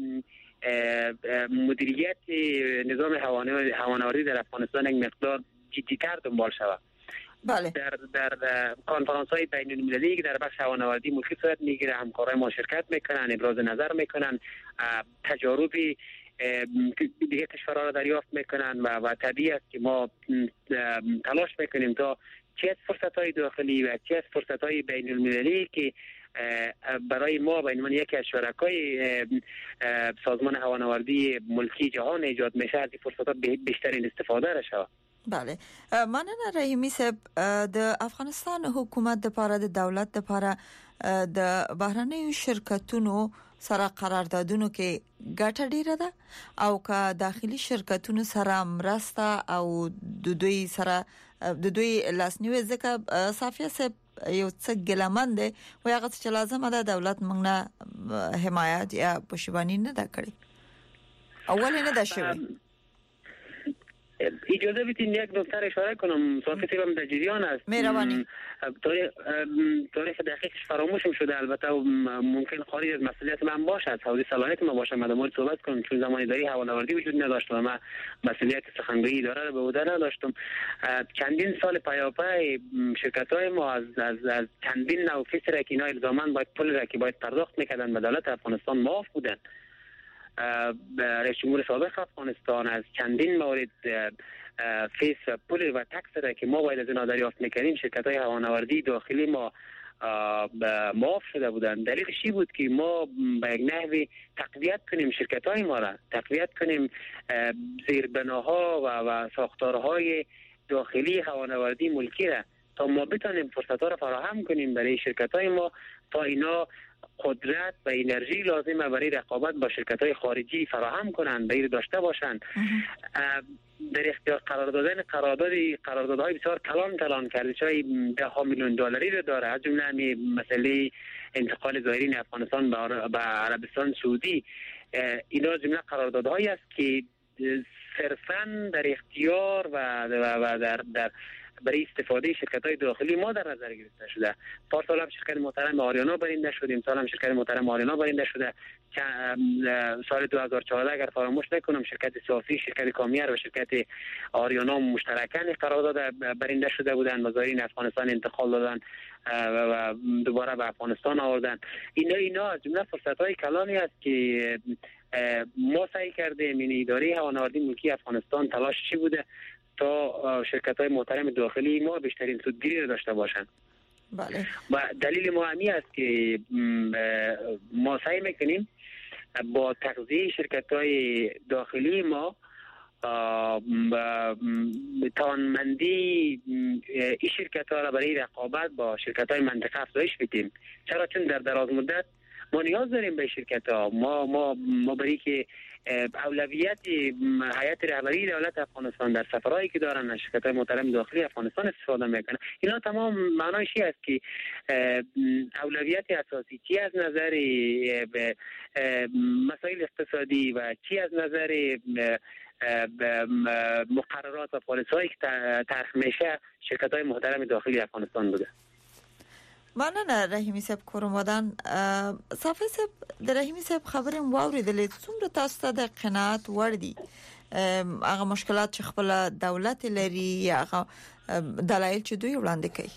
مدیریت نظام هوانوردی در افغانستان یک مقدار جدی‌تر دنبال شود. بله. در در کنفرانس های بین المللی که در بخش هوانوردی ملکی صورت میگیره، همکارای ما شرکت میکنن، ابراز نظر میکنن، تجارب دیگه کشورها را دریافت میکنن و و طبیعی است که ما تلاش میکنیم تا چه از فرصت های داخلی و چه از فرصت های بین المللی که برای ما به عنوان یکی از شرکای سازمان هوانوردی ملکی جهان ایجاد میشه، از این فرصت ها بیشترین استفاده را شود. بله. مننه رحیمی صاحب. د افغانستان حکومت د پاره د دولت د پاره د بهرنیو شرکتونو سره قراردادونو کې ګټه ډیره ده او که داخلي شرکتونو سره مرسته او د دوی سره د دوی لاسنیوي ځکه صافیه صاحب یو څه ګلمن دی و هغه چې لازم ده دولت موږ نه حمایت یا پشتیبانی نه دا کړی، اول نه دا شوی. اجازه بدین یک نکته اشاره کنم، صافی صاحب در جریان است. مهربانی. تاریخ تاریخ دقیقش فراموشم شده، البته ممکن خارج از مسئولیت من باشه، حوزه صلاحیت من باشه، من در مورد صحبت کنم، چون زمان اداره هوانوردی وجود نداشت و من مسئولیت سخنگویی اداره را به عهده نداشتم. چندین سال پیاپی شرکت‌های ما از از از چندین نوع فیس را که اینا الزاماً باید پول را که باید پرداخت می‌کردن به دولت افغانستان معاف بودن. رئیس جمهور سابق افغانستان از چندین مورد فیس پول و تکس را که ما باید از اینا دریافت میکنیم شرکت‌های هوانوردی داخلی ما معاف شده بودند. دلیلش چی بود که ما به یک نحوی تقویت کنیم شرکت‌های ما را، تقویت کنیم زیربناها و و ساختارهای داخلی هوانوردی ملکی را تا ما بتونیم فرصت‌ها را فراهم کنیم برای شرکت‌های ما تا اینا قدرت و انرژی لازمه برای رقابت با شرکت‌های خارجی فراهم کنند، باید داشته باشند. در اختیار قرار دادن قراردادی قراردادهای بسیار کلان کلان کرده، چای ده ها میلیون دلاری رو داره، از جمله همین مسئله انتقال زائرین افغانستان به عربستان سعودی. اینا جمله قراردادهایی است که صرفاً در اختیار و و در در برای استفاده شرکت‌های داخلی ما در نظر گرفته شده. پارسال هم شرکت محترم آریانا برنده شد، امسال هم شرکت محترم آریانا برنده شده. سال دو هزار و چهارده اگر فراموش نکنم شرکت صافی، شرکت کامیر و شرکت آریانا مشترکاً قرارداد برنده شده بودند، مزارین افغانستان انتقال دادن و دوباره به افغانستان آوردن. اینا اینا از جمله فرصت‌های کلانی است که ما سعی کردیم این اداره هوانوردی ملکی افغانستان تلاش چی بوده تا شرکت‌های محترم داخلی ما بیشترین سودگیری را داشته باشند. بله. و دلیل ما همی است که ما سعی میکنیم با تغذیه شرکت‌های داخلی ما توانمندی این شرکت‌ها را برای رقابت با شرکت‌های منطقه افزایش بدیم. چرا؟ چون در دراز مدت ما نیاز داریم به شرکت‌ها. ما ما ما برای که اولویت هیئت رهبری دولت افغانستان در سفرهایی که دارن از شرکت‌های محترم داخلی افغانستان استفاده میکنن، اینا تمام معنایش است که اولویت اساسی چی از نظر مسائل اقتصادی و چی از نظر مقررات و پالیسی‌هایی که طرح میشه شرکت‌های محترم داخلی افغانستان بوده. مننه رحیمی صاحب کورمادان. صافی صاحب د رحیمی صاحب خبرې واوریدلې، څومره تاسو ته د قناعت وړ دي هغه مشکلات چې خپل دولت لري یا هغه دلایل چې دوی وړاندې کوي؟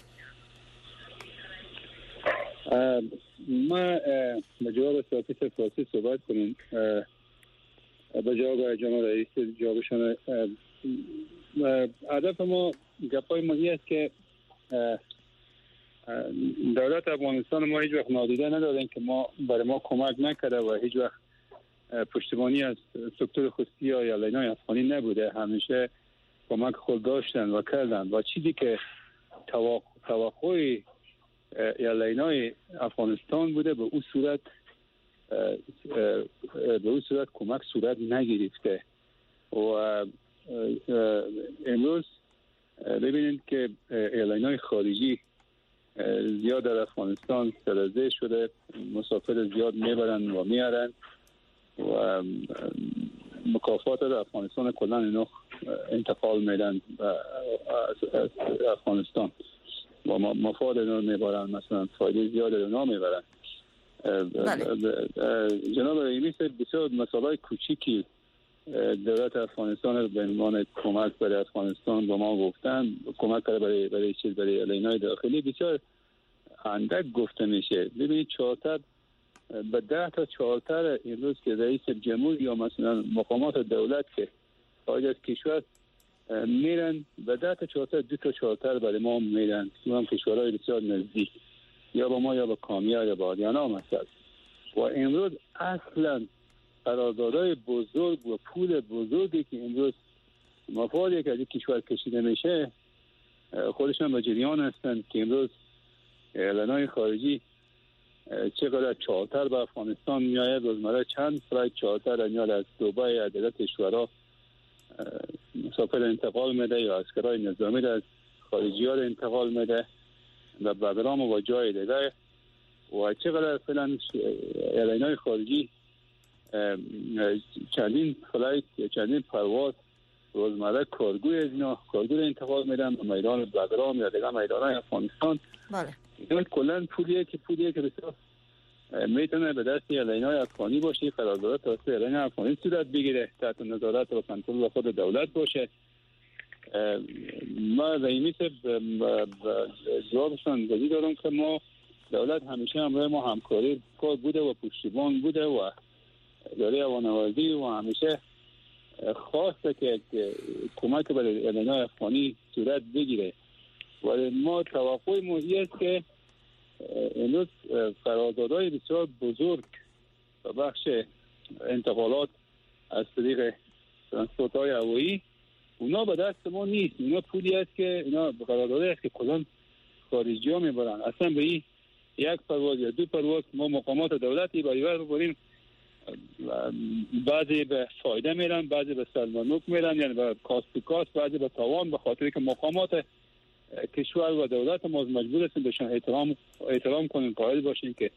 ما به جواب صافی صاحب فارسی صحبت کنیم. به جواب جناب رئیس جوابشان، هدف ما گپای ما است که دولت افغانستان ما هیچ وقت نادیده ندادن که ما برای ما کمک نکرده و هیچ وقت پشتیبانی از سکتور خصوصی یا ایالینای افغانی نبوده، همیشه کمک خود داشتن و کردن و چیزی که توقع ایالینای افغانستان بوده به اون صورت به اون صورت کمک صورت نگرفته و امروز ببینید که ایرلاین‌های خارجی زیاد در افغانستان سرازیر شده، مسافر زیاد میبرن و میارن و مکافات در افغانستان کلا اینا انتقال میدن از افغانستان و مفاد اینا میبرن، مثلا فایده زیاد اینا میبرن. جناب رئیمی بسیار مسائل کوچیکی دولت افغانستان به عنوان کمک برای افغانستان با ما گفتن، کمک برای برای چیز برای ایرلاین‌های داخلی بسیار اندک گفته میشه. ببینید چارتر به ده تا چارتر امروز که رئیس جمهور یا مثلا مقامات دولت که خارج از کشور میرن به ده تا چارتر دو تا چارتر برای ما میرن، که هم کشورهای بسیار نزدیک یا با ما یا با کامیا یا با آریانا مثلا. و امروز اصلا قراردادهای بزرگ و پول بزرگی که امروز مفادی که از کشور کشیده میشه خودشان به جریان هستند که امروز اعلانهای خارجی چقدر چارتر به افغانستان میآید، روزمره چند فرایت چارتر میاد از دوبای عدالت کشورها مسافر انتقال میده یا عسکرای نظامی از خارجی ها انتقال میده و بغرام و جای دیگه. و چقدر فعلا اعلانهای خارجی چندین فرایت چندین پرواز روزمره کارگوی از اینا کارگوی انتقال میدن به میدان بغرام یا دیگه میدانهای افغانستان. بله. این کلا پولیه که پولیه که بسیار میتونه به دست ایرلاین‌های افغانی باشه، قرارداد توسط ایرلاین افغانی صورت بگیره، تحت نظارت و کنترل خود دولت باشه. ما رئیمی جوابشان بدی دارم که ما دولت همیشه همراه ما همکاری کار بوده و پشتیبان بوده و اداره هوانوردی و همیشه خواسته که کمک برای ایرلاین‌های افغانی صورت بگیره. ولی ما توقع موضوعی است که امروز قراردادهای بسیار بزرگ و بخش انتقالات از طریق ترانسپورت‌های هوایی اونا به دست ما نیست. اونا پولی است که اینا قراردادی است که کلان خارجی ها میبرن. اصلا به این یک پرواز یا دو پرواز ما مقامات دولتی بایور ببریم، بعضی به فایده میرن، بعضی به سلمانوک میرن، یعنی به کاست تو کاست، بعضی به تاوان، به خاطر که مقامات کشور و دولت ما مجبور هستیم بهشون احترام احترام کنیم، قائل باشیم که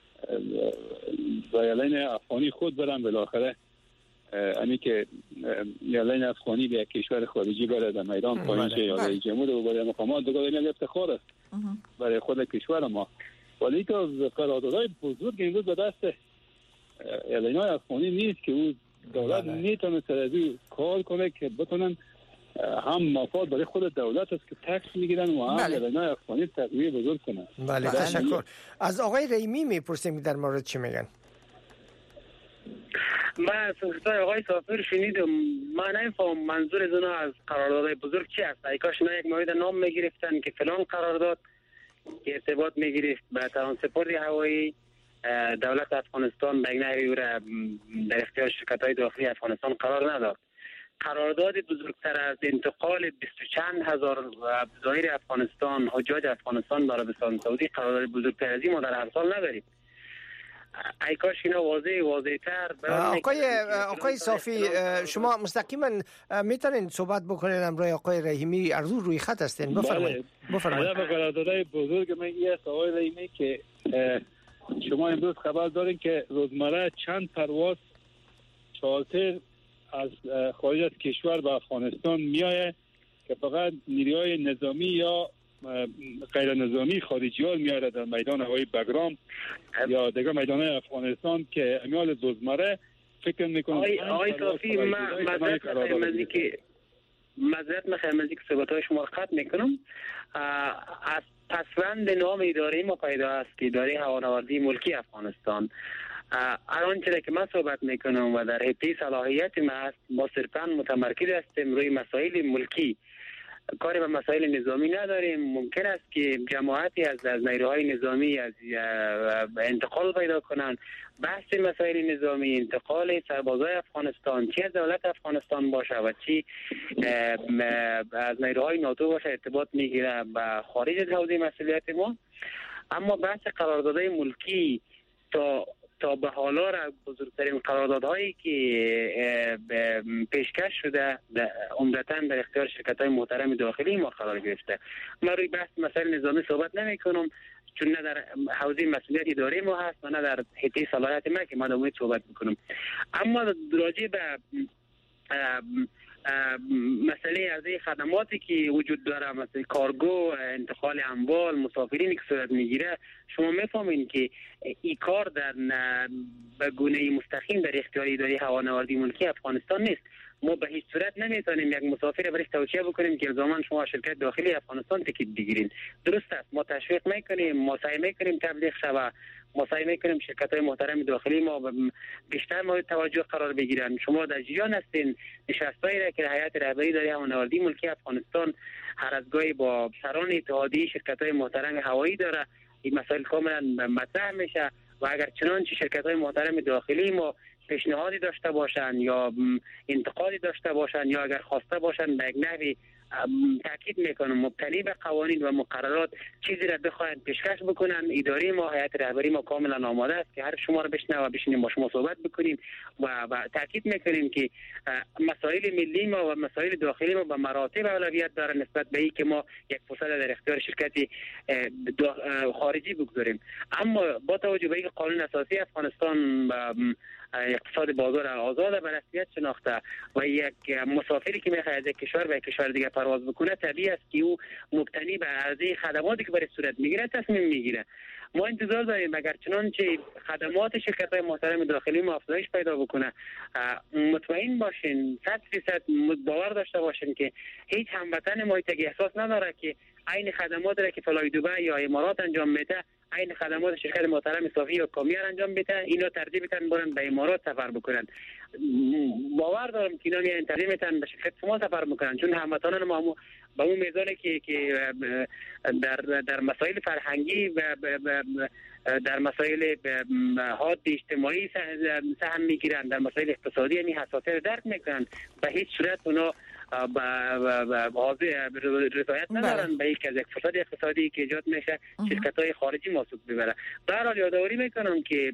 ایرلاین افغانی خود برن بالاخره امی که ایرلاین افغانی به کشور خارجی بره در میدان پایین شه یا رئیس جمهور و برای مقامات دیگه این افتخار است برای خود کشور ما. ولی که قراردادهای بزرگ امروز به دست ایرلاین افغانی نیست که او دولت میتونه سرازی کار کنه که بتونن هم مفاد برای خود دولت است که تکس میگیرن و هم ایرلاین‌های افغانی تقویه بزرگ کنن. بله تشکر. از آقای رحیمی میپرسیم در مورد چی میگن. من صحبت‌های آقای سافر شنیدم، من نمی‌فهمم منظور از اونا از قراردادهای بزرگ چی است. ای کاش نه یک مورد نام میگرفتن که فلان قرارداد که ارتباط میگرفت به ترانسپورت هوایی دولت افغانستان به نحوی را در اختیار شرکت‌های داخلی افغانستان قرار نداد. قرارداد بزرگتر از انتقال بیست و چند هزار ظاهر افغانستان حجاج افغانستان به عربستان سعودی قرارداد بزرگتر از این ما در هر سال نداریم. ای کاش اینا واضح واضح‌تر. آقای آقای صافی شما مستقیما میتونین صحبت بکنین همراه آقای رحیمی، ارزو روی خط هستین، بفرمایید. بفرمایید. هدف قراردادهای بزرگ من این است آقای رحیمی که شما امروز خبر دارین که روزمره چند پرواز چارتر از خارج از کشور به افغانستان میآید که فقط نیروهای نظامی یا غیر نظامی خارجی ها میاره در میدان هوایی بغرام یا دیگه میدان افغانستان که امیال روزمره فکر میکنم. آقای آقای صافی من مذرت میخوایم از اینکه مذرت میخوایم از اینکه صحبت‌های شما رو قطع میکنم. از پسوند نام اداره ما پیدا است که اداره هوانوردی ملکی افغانستان الان چیزی که من صحبت میکنم و در حیطه صلاحیت ما است، ما صرفا متمرکز هستیم روی مسائل ملکی، کاری به مسائل نظامی نداریم. ممکن است که جماعتی از از نیروهای نظامی از انتقال پیدا کنند. بحث مسائل نظامی، انتقال سربازای افغانستان چی از دولت افغانستان باشه و چی از نیروهای ناتو باشه ارتباط میگیره به خارج از حوزه مسئولیت ما. اما بحث قراردادهای ملکی تا تا به حالا را بزرگترین قراردادهایی که پیشکش شده عمدتاً در اختیار شرکت‌های محترم داخلی ما قرار گرفته. من روی بحث مسائل نظامی صحبت نمی‌کنم چون نه در حوزه مسئولیت اداری ما هست و نه در حیطه صلاحیت ما که ما در مورد صحبت می‌کنم. اما راجع به مسئله عرضه خدماتی که وجود داره، مثل کارگو، انتقال اموال، مسافرین که صورت میگیره، شما میفهمین که این کار در به گونه مستقیم در اختیار اداره هوانوردی ملکی افغانستان نیست. ما به هیچ صورت نمیتونیم یک مسافر برش توصیه بکنیم که الزاما شما شرکت داخلی افغانستان تیکت بگیرین. درست است، ما تشویق میکنیم، ما سعی میکنیم تبلیغ شود، ما سعی میکنیم شرکت‌های محترم داخلی ما بیشتر مورد توجه قرار بگیرن. شما در جریان هستین نشستایی را که هیئت رهبری اداره هوانوردی ملکی افغانستان هر از گاهی با سران اتحادیه شرکت‌های محترم هوایی داره، این مسائل کاملا مطرح میشه و اگر چنانچه شرکت‌های محترم داخلی ما پیشنهادی داشته باشند یا انتقادی داشته باشند یا اگر خواسته باشند به یک نحوی تاکید میکنم مبتنی به قوانین و مقررات چیزی را بخواهند پیشکش بکنن، اداره ما هیئت رهبری ما کاملا آماده است که هر شما را بشنوه و بشینیم با شما صحبت بکنیم و, و تاکید میکنیم که مسائل ملی ما و مسائل داخلی ما به مراتب اولویت داره نسبت به اینکه ما یک فرصت در اختیار شرکتی خارجی بگذاریم. اما با توجه به اینکه قانون اساسی افغانستان اقتصاد بازار آزاد به رسمیت شناخته و یک مسافری که میخواد از یک کشور به کشور دیگه پرواز بکنه طبیعی است که او مبتنی به عرضه خدماتی که برای صورت میگیره تصمیم میگیره. ما انتظار داریم اگر چنانچه خدمات شرکت‌های محترم داخلی ما افزایش پیدا بکنه، مطمئن باشین، صد درصد باور داشته باشین که هیچ هموطن ما تگی احساس نداره که عین خدمات را که فلای دبی یا امارات انجام میده عین خدمات شرکت محترم صافی یا کامیار انجام بده، اینا ترجیح بدن برن به امارات سفر بکنن. باور دارم که اینا میان ترجیح میدن به شرکت شما سفر بکنن، چون هموطنان ما به اون میزانی که که در در مسائل فرهنگی و در مسائل حاد اجتماعی سهم میگیرن، در مسائل اقتصادی یعنی حساسیت درک میکنن، به هیچ صورت اونا حاضر رضایت ندارن به یک از یک فساد اقتصادی که ایجاد میشه شرکت‌های خارجی موثوق ببره. در حال یادآوری میکنم که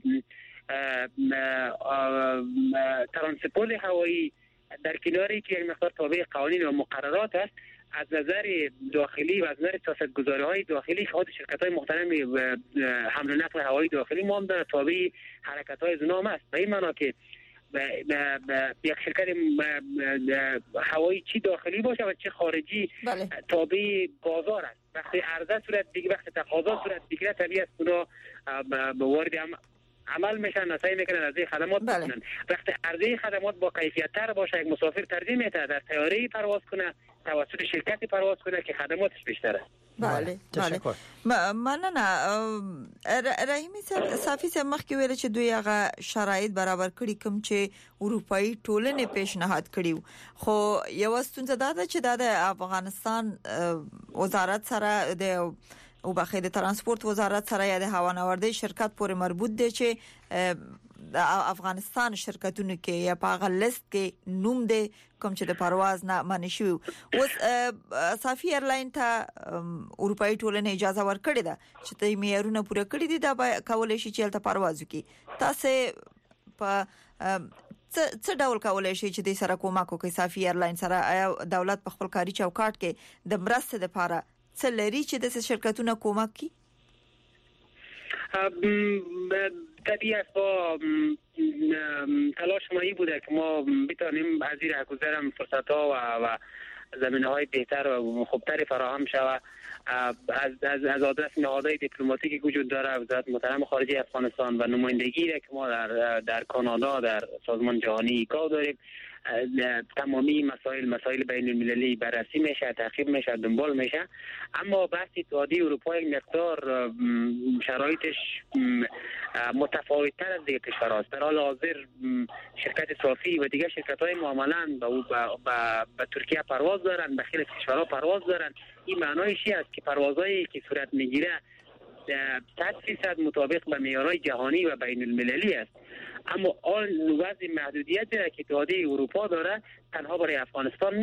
ترانسپورت هوایی در کناری که یک مقدار تابع قوانین و مقررات است، از نظر داخلی و از نظر سیاستگذاری‌های داخلی خود شرکت‌های محترم حمل و نقل هوایی داخلی ما هم در تابع حرکت‌های زنام است. به این معنا که یک شرکت هوایی چی داخلی باشه و چه خارجی بله. تابع بازار است. وقتی عرضه صورت بگیره، وقتی تقاضا صورت بگیره، طبیعی است اونا به وارد عمل میشن، سعی میکنن عرضه خدمات بله. بکنن. وقتی عرضه خدمات با کیفیت تر باشه، یک مسافر ترجیح میده در طیاره‌ای پرواز کنه، توسط شرکتی پرواز کنه که خدماتش بیشتره. بله بله مننه. رحیمی صافی صاحب مخکې ویل چې دوی هغه شرایط برابر کړي کوم چې اروپאי ټولنې پیشنهاد کړیو، خو یو ستونزه دا ده چې د افغانستان وزارت سره د او بخیر د ترانسپورت وزارت سره یا د هوانوردی شرکت پورې مربوط دي چې د افغانستان شرکتونو کې یا په هغه لیست کې نوم دي کوم چې د پرواز نه منع شوی. اوس صافی ایرلاین ته اروپאי ټولنې اجازه ورکړې ده چې ته معیارونه پوره کړې دي دا کولای شي چې تل پرواز وکړي. تاسو په څه ډول کولای شي چې د سره کومک وکړي صافی ایرلاین سره؟ دولت په خپل کاري چوکاټ کې د مرستې لپاره څه لري چې د شرکتونو کومک کوي؟ طبیعی است با تلاش مایی بوده که ما بتانیم از این رهگذر فرصت‌ها و, و زمینه‌های بهتر و خوبتری فراهم شود. از از از آدرس نهادهای دیپلماتیکی که وجود داره، وزارت محترم خارجه افغانستان و نمایندگی که ما در در کانادا در سازمان جهانی ایکاو داریم، تمامی مسائل مسائل بین المللی بررسی میشه، تعقیب میشه، دنبال میشه. اما بحث اتحادیه اروپا یک مقدار شرایطش متفاوت‌تر از دیگه کشورهاست. در حال حاضر شرکت صافی و دیگه شرکت‌های معاملاً با با با ترکیه پرواز دارن، به خیلی کشورها پرواز دارن. این معنایش است که پروازهایی که صورت میگیره صد درصد مطابق با معیارهای جهانی و بین المللی است. اما آن وضع محدودیتی را که اتحادیه اروپا داره تنها برای افغانستان نیست.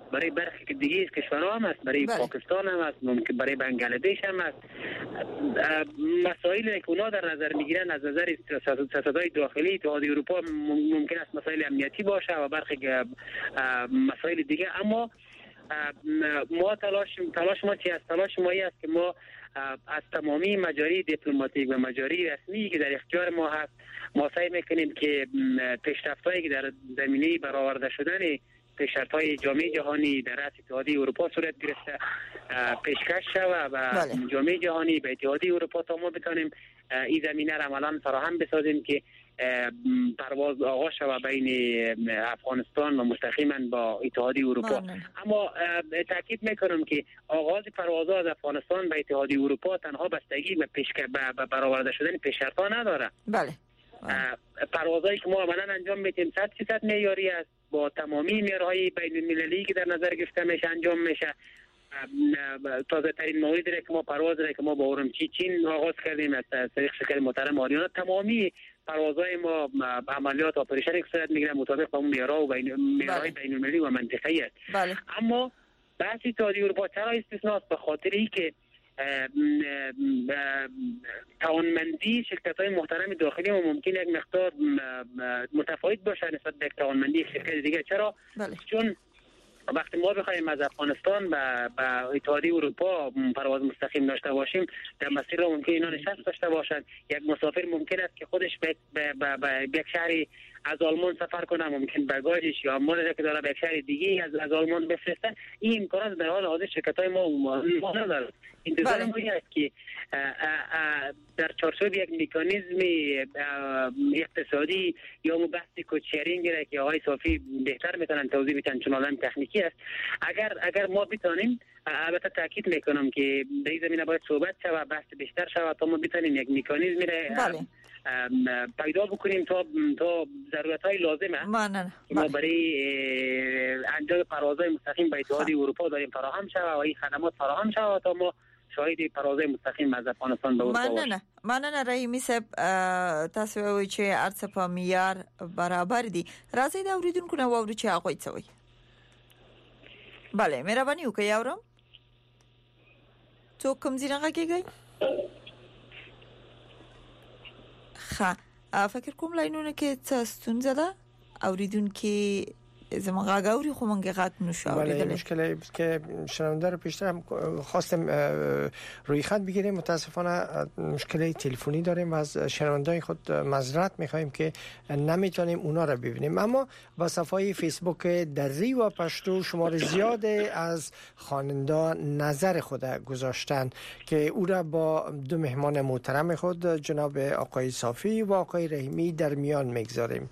برای برخی دیگه کشورها هم است، برای بله. پاکستان هم است، ممکن برای بنگلادش هم است. مسائلی که اونا در نظر میگیرن از نظر سیاست‌های داخلی اتحادیه اروپا ممکن است مسائل امنیتی باشه و برخی مسائل دیگه، اما ما تلاش تلاش ما چی است؟ تلاش ما است که ما از تمامی مجاری دیپلماتیک و مجاری رسمی که در اختیار ما هست ما سعی میکنیم که پیشرفت‌هایی که در زمینه برآورده شدن پیشرفت‌های جامعه جهانی در رأس اتحادیه اروپا صورت گرفته پیشکش شود و بله. جامعه جهانی به اتحادیه اروپا تا ما بتونیم این زمینه را عملاً فراهم بسازیم که پرواز آغاز شود بین افغانستان و مستقیما با اتحادیه اروپا. اما تاکید میکنم که آغاز پروازها از افغانستان به اتحادیه اروپا تنها بستگی به پیش به برآورده شدن پیشرفت‌ها نداره. بله. پروازهایی که ما عملاً انجام میدیم صد فیصد معیاری است، با تمامی معیارهای بین المللی که در نظر گرفته میشه انجام میشه. تازه ترین موردی که ما پرواز را که ما با اورمچی چین آغاز کردیم از طریق شرکت محترم آریانا، تمامی پروازهای ما عملیات آپریشنی که صورت میگیره مطابق با اون معیارها و بین معیارهای بین المللی و منطقه‌ای است. بله. اما بحث اتحادیه اروپا چرا استثناست؟ به خاطر اینکه توانمندی شرکت‌های محترم داخلی ما ممکن یک مقدار متفاوت باشه نسبت به توانمندی یک شرکت دیگه. چرا؟ بله. چون وقتی ما بخوایم از افغانستان به به اتحادیه اروپا پرواز مستقیم داشته باشیم، در مسیر را ممکن اینا نشست داشته باشند. یک مسافر ممکن است که خودش به به به یک شهری از آلمان سفر کنه، ممکن بگاجش یا مال که داره به یک شهر دیگه از از آلمان بفرسته. این امکانات در حال حاضر شرکت‌های ما ما ندارند. انتظار ما این است که در چارچوب یک مکانیزم اقتصادی یا بحث کوچرینگ را که آقای صافی بهتر میتونن توضیح بدن چون عالم تکنیکی است، اگر اگر ما بتونیم، البته تاکید میکنم که در این زمینه باید صحبت شود، بحث بیشتر شود تا ما بتونیم یک مکانیزم را پیدا بکنیم تا تا ضرورت‌های لازمه ما نه ما برای انجام پروازهای مستقیم به اتحادیه اروپا داریم فراهم شود و این خدمات فراهم شود تا ما شاید پروازهای مستقیم از افغانستان به اروپا باشیم. مننه مننه رحیمی صاحب، تاسو وایي چې ارڅ په معیار برابر دي. راځي دا اوریدونکو نه ووري چې هغه څه وایي. بله مهرباني وکړئ اورم. څوک کوم ځای راغږیږي؟ ښه فکر کوم لاینونه کې څه ستونزه ده، اوریدونکو زمان غاگ اوری خو منگه غاگ نوشه اوریدلی. بله مشکلی که شنونده رو پیشتر هم خواستم روی خط بگیریم، متاسفانه مشکلی تلفنی داریم و از شنونده خود معذرت میخواییم که نمیتونیم اونا رو ببینیم. اما با صفحه فیسبوک دری و پشتو شمار زیاد از خواننده نظر خود گذاشتن که او را با دو مهمان محترم خود جناب آقای صافی و آقای رحیمی در میان میگذاریم.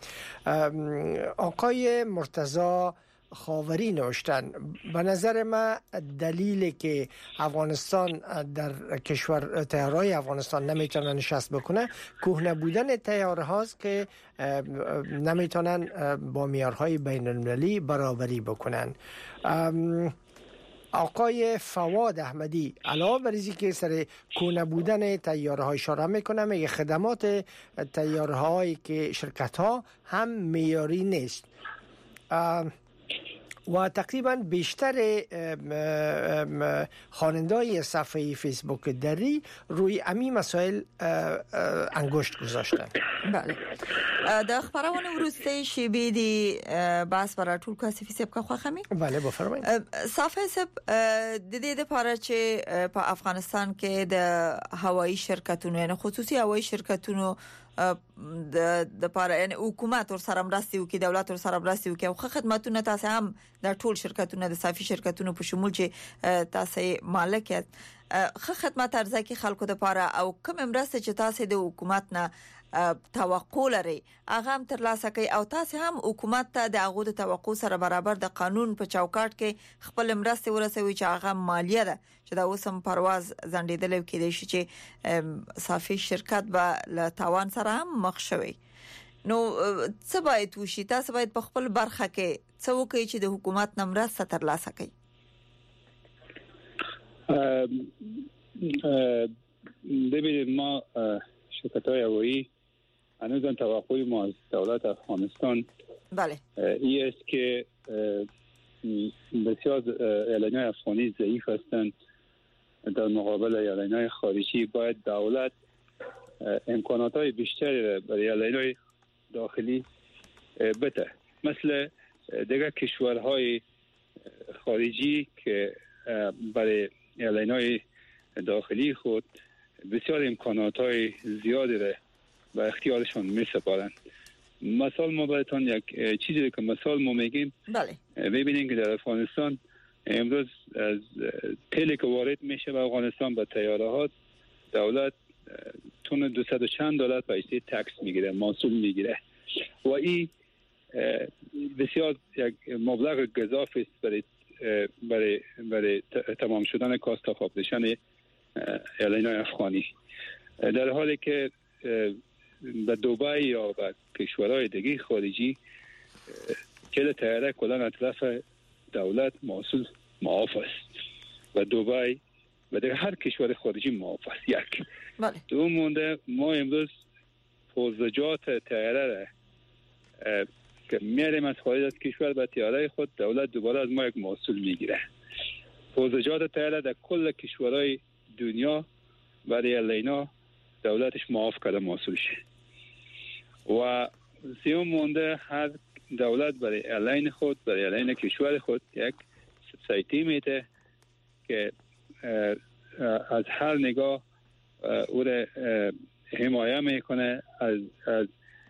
آقای مرتضی خاوری نوشتن به نظر من دلیلی که افغانستان در کشور تیارهای افغانستان نمیتونن نشست بکنه کهنه بودن تیاره هاست که نمیتونن با معیارهای بین المللی برابری بکنن. آقای فواد احمدی علاوه بر اینکه سر کهنه بودن تیاره های اشاره میکنه، میگه خدمات تیاره هایی که شرکت ها هم معیاری نیست و تقریبا بیشتر خواننده‌های صفحه فیسبوک دری روی امی مسائل انگشت گذاشتن. بله د خبرونه ورسته شیبې دی بس برای ټول کاسي فیسب کا خوخمه. بله بفرمایئ. صفحه سب د دې لپاره چې په افغانستان کې د هوایی شرکتونو نه خصوصي هوایی شرکتونو د د پاره یعنی حکومت ور سره مرستي وکي، دولت ور سره مرستي وکي او خدماتونه تاسو هم د ټول شرکتونو د صافي شرکتونو په شمول چې تاسو مالکیت خه خدمات ارزکه خلکو د پاره او کوم مرسته چې تاسو د حکومت نه توقع لري هغه هم تر لاسه کوي او تاسو هم حکومت ته د هغه د توقع سره برابر د قانون په چوکاټ کې خپل مرسته ورسوي چې هغه مالیه ده چې دا اوسم پرواز زندیدل کېدای شي چې صافي شرکت به له تاوان سره هم مخ شوي. نو څه باید وشي؟ تاسو باید په خپل برخه کې څه وکړئ چې د حکومت نه مرسته تر لاسه کړئ. ببینید ما شرکت‌های هوایی هنوز توقعی ما از دولت افغانستان بله این است که بسیار اعلان‌های افغانی ضعیف هستند در مقابل اعلان‌های خارجی. باید دولت امکانات‌های بیشتری برای اعلان‌های داخلی بده، مثل دیگر کشورهای خارجی که برای اعلان‌های داخلی خود بسیار امکانات‌های زیادی را به اختیارشان می‌سپارند. مثال ما براتون یک چیزی که مثال ما میگیم، بله، ببینید که در افغانستان امروز از تیلی که وارد میشه به افغانستان به طیاره ها، دولت تون دویست و چند دلار پیسه تکس میگیره، محصول میگیره و این بسیار یک مبلغ گزافی است برای برای برای تمام شدن کاست آف آپریشن اعلان‌های افغانی، در حالی که به دبی یا به کشورهای دیگه خارجی کل طیاره کلا اطلاف دولت محصول معاف است و دبی و دیگه هر کشور خارجی معاف است. یک بله. دو مونده ما امروز پوزجات طیاره را که میاریم از خارج از کشور به طیاره خود، دولت دوباره از ما یک محصول میگیره. پوزجات طیاره در کل کشورهای دنیا برای اعلان‌ها دولتش معاف کرده محصولش. و سیوم مونده هر دولت برای اعلان خود، برای اعلان کشور خود یک سایتی میده که از هر نگاه او را حمایه میکنه، از, از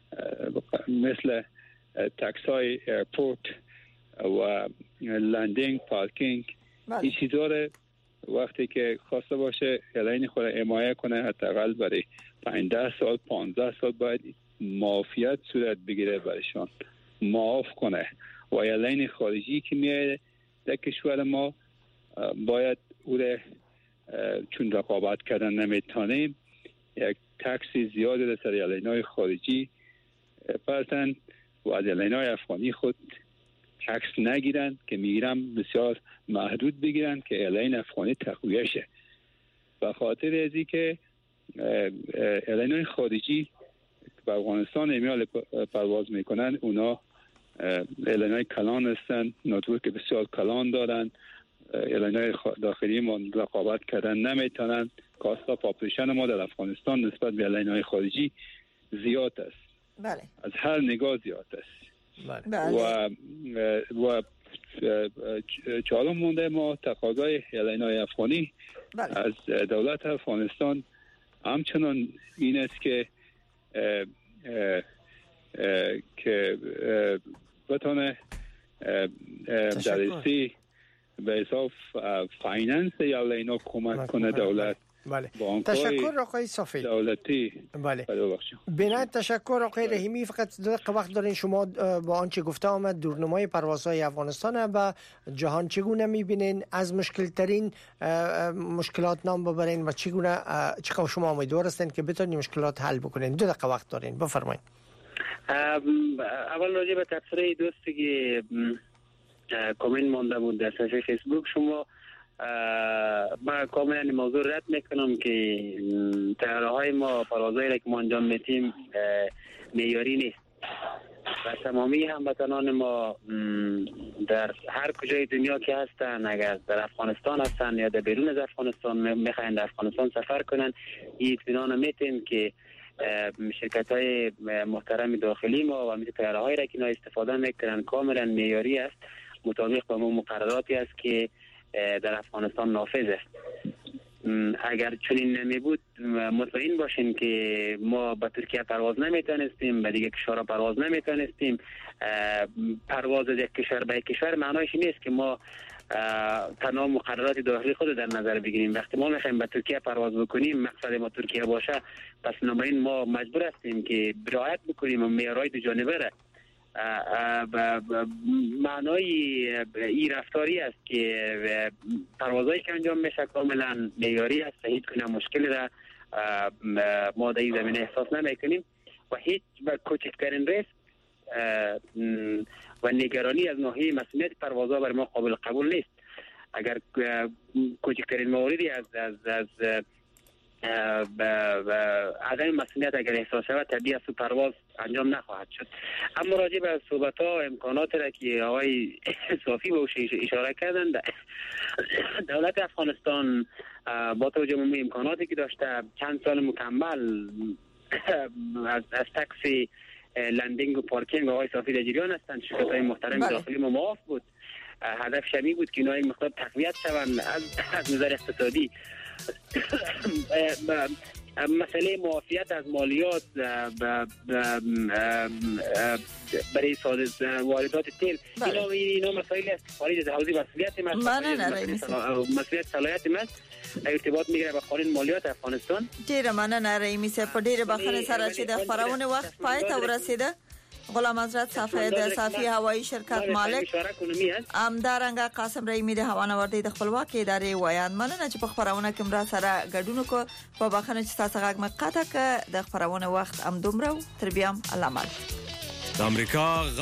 مثل تکس های ایرپورت و لندینگ، پارکینگ، این چیزا را وقتی که خواسته باشه اعلان خود حمایه کنه، حداقل برای پانزده سال پانزده سال باید معافیت صورت بگیره برشان، معاف کنه. و اعلان خارجی که میاد در کشور ما باید او را چون رقابت کردن نمیتونیم یک تکسی زیادی در سر اعلان‌های خارجی پرتن و از اعلان‌های افغانی خود تکس نگیرن که میگیرن بسیار محدود بگیرن که اعلان افغانی تقویه شه. به خاطر ازی که اعلان‌های خارجی به افغانستان امیال پرواز میکنن، اونا اعلان‌های کلان هستن، نتورک بسیار کلان دارن، اعلان‌های داخلی ما رقابت کردن نمیتونن. کاست آف آپریشن ما در افغانستان نسبت به اعلان‌های خارجی زیاد است. بله. از هر نگاه زیاد است. بله. و و چهارم مونده ما تقاضای اعلان‌های افغانی بله. از دولت افغانستان همچنان این است که اه اه اه که بتونه در استی به حساب فایننس اعلان‌ها کمک کنه دولت. بله. تشکر آقای صافی. دولتی. بله. بنایت تشکر آقای رحیمی. فقط دو دقیقه وقت دارین شما با آنچه گفته آمد دورنمای پروازهای افغانستان و جهان چگونه میبینین؟ از مشکل ترین مشکلات نام ببرین و چگونه چقدر شما امیدوار هستین که بتونین مشکلات حل بکنین؟ دو دقیقه وقت دارین، بفرمایید. اول راجع به تبصره دوستی که کامنت مانده بود در صفحه فیسبوک شما، من کاملا این موضوع رد میکنم که طیاره های ما، پروازهایی را که ما انجام میتیم معیاری نیست و تمامی هموطنان ما در هر کجای دنیا که هستن، اگر در افغانستان هستن یا در بیرون از افغانستان میخواین در افغانستان سفر کنن، این اطمینان میتیم که شرکت های محترم داخلی ما و مثل طیاره هایی را که اینا استفاده میکنن کاملا معیاری است، مطابق با مقرراتی است که در افغانستان نافذ است. اگر چنین نمی بود مطمئن باشین که ما به ترکیه پرواز نمیتونستیم، به دیگه کشورها پرواز نمیتونستیم. پرواز از یک کشور به یک کشور معنایش نیست که ما تمام مقررات داخلی خود در نظر بگیریم. وقتی ما میخوایم به ترکیه پرواز بکنیم، مقصد ما ترکیه باشه، پس بنابراین ما مجبور هستیم که رعایت بکنیم و معیارهای دو جانبه را. معنای این رفتاری است که پروازهایی که انجام میشه کاملا معیاری است، هیچ گونه مشکلی را ما در این زمینه احساس نمیکنیم و هیچ و کوچکترین ریسک و نگرانی از ناحیه مسئولیت پروازها برای ما قابل قبول نیست. اگر کوچکترین موردی از از از عدم مسئولیت اگر احساس شود طبیعی است و پرواز انجام نخواهد شد. اما راجع به صحبت ها امکانات را که آقای صافی به اشاره کردند، دولت افغانستان با توجه به امکاناتی که داشته چند سال مکمل از از تاکسی لندینگ و پارکینگ آقای صافی در جریان هستند. شرکت های محترم بله. داخلی ما معاف بود. هدف شمی بود که اینا یک مقدار تقویت شوند از از نظر اقتصادی. مسئله معافیت از مالیات برای واردات تیل اینا اینا مسائل است خارج از حوزه مسئولیت ما، مسئولیت صلاحیت ما ارتباط میگیره با قانون مالیات افغانستان. ډیره مننه رئیمی صاحب، په ډیره بخښنه سره چې د خبرونه وخت پای ته ورسیده. غلام حضرت صافی د صافی هوایی شرکت مالک همدارنګه قاسم رحیمی د هوانوردی د خپلواکي ادارې وایان مننه چې په خبرونه کې مرا سره ګډون کو. په بخښنه چې تاسو غږ مقاطه ک د خبرونه وخت ام دومره تر بیا علامه د امریکا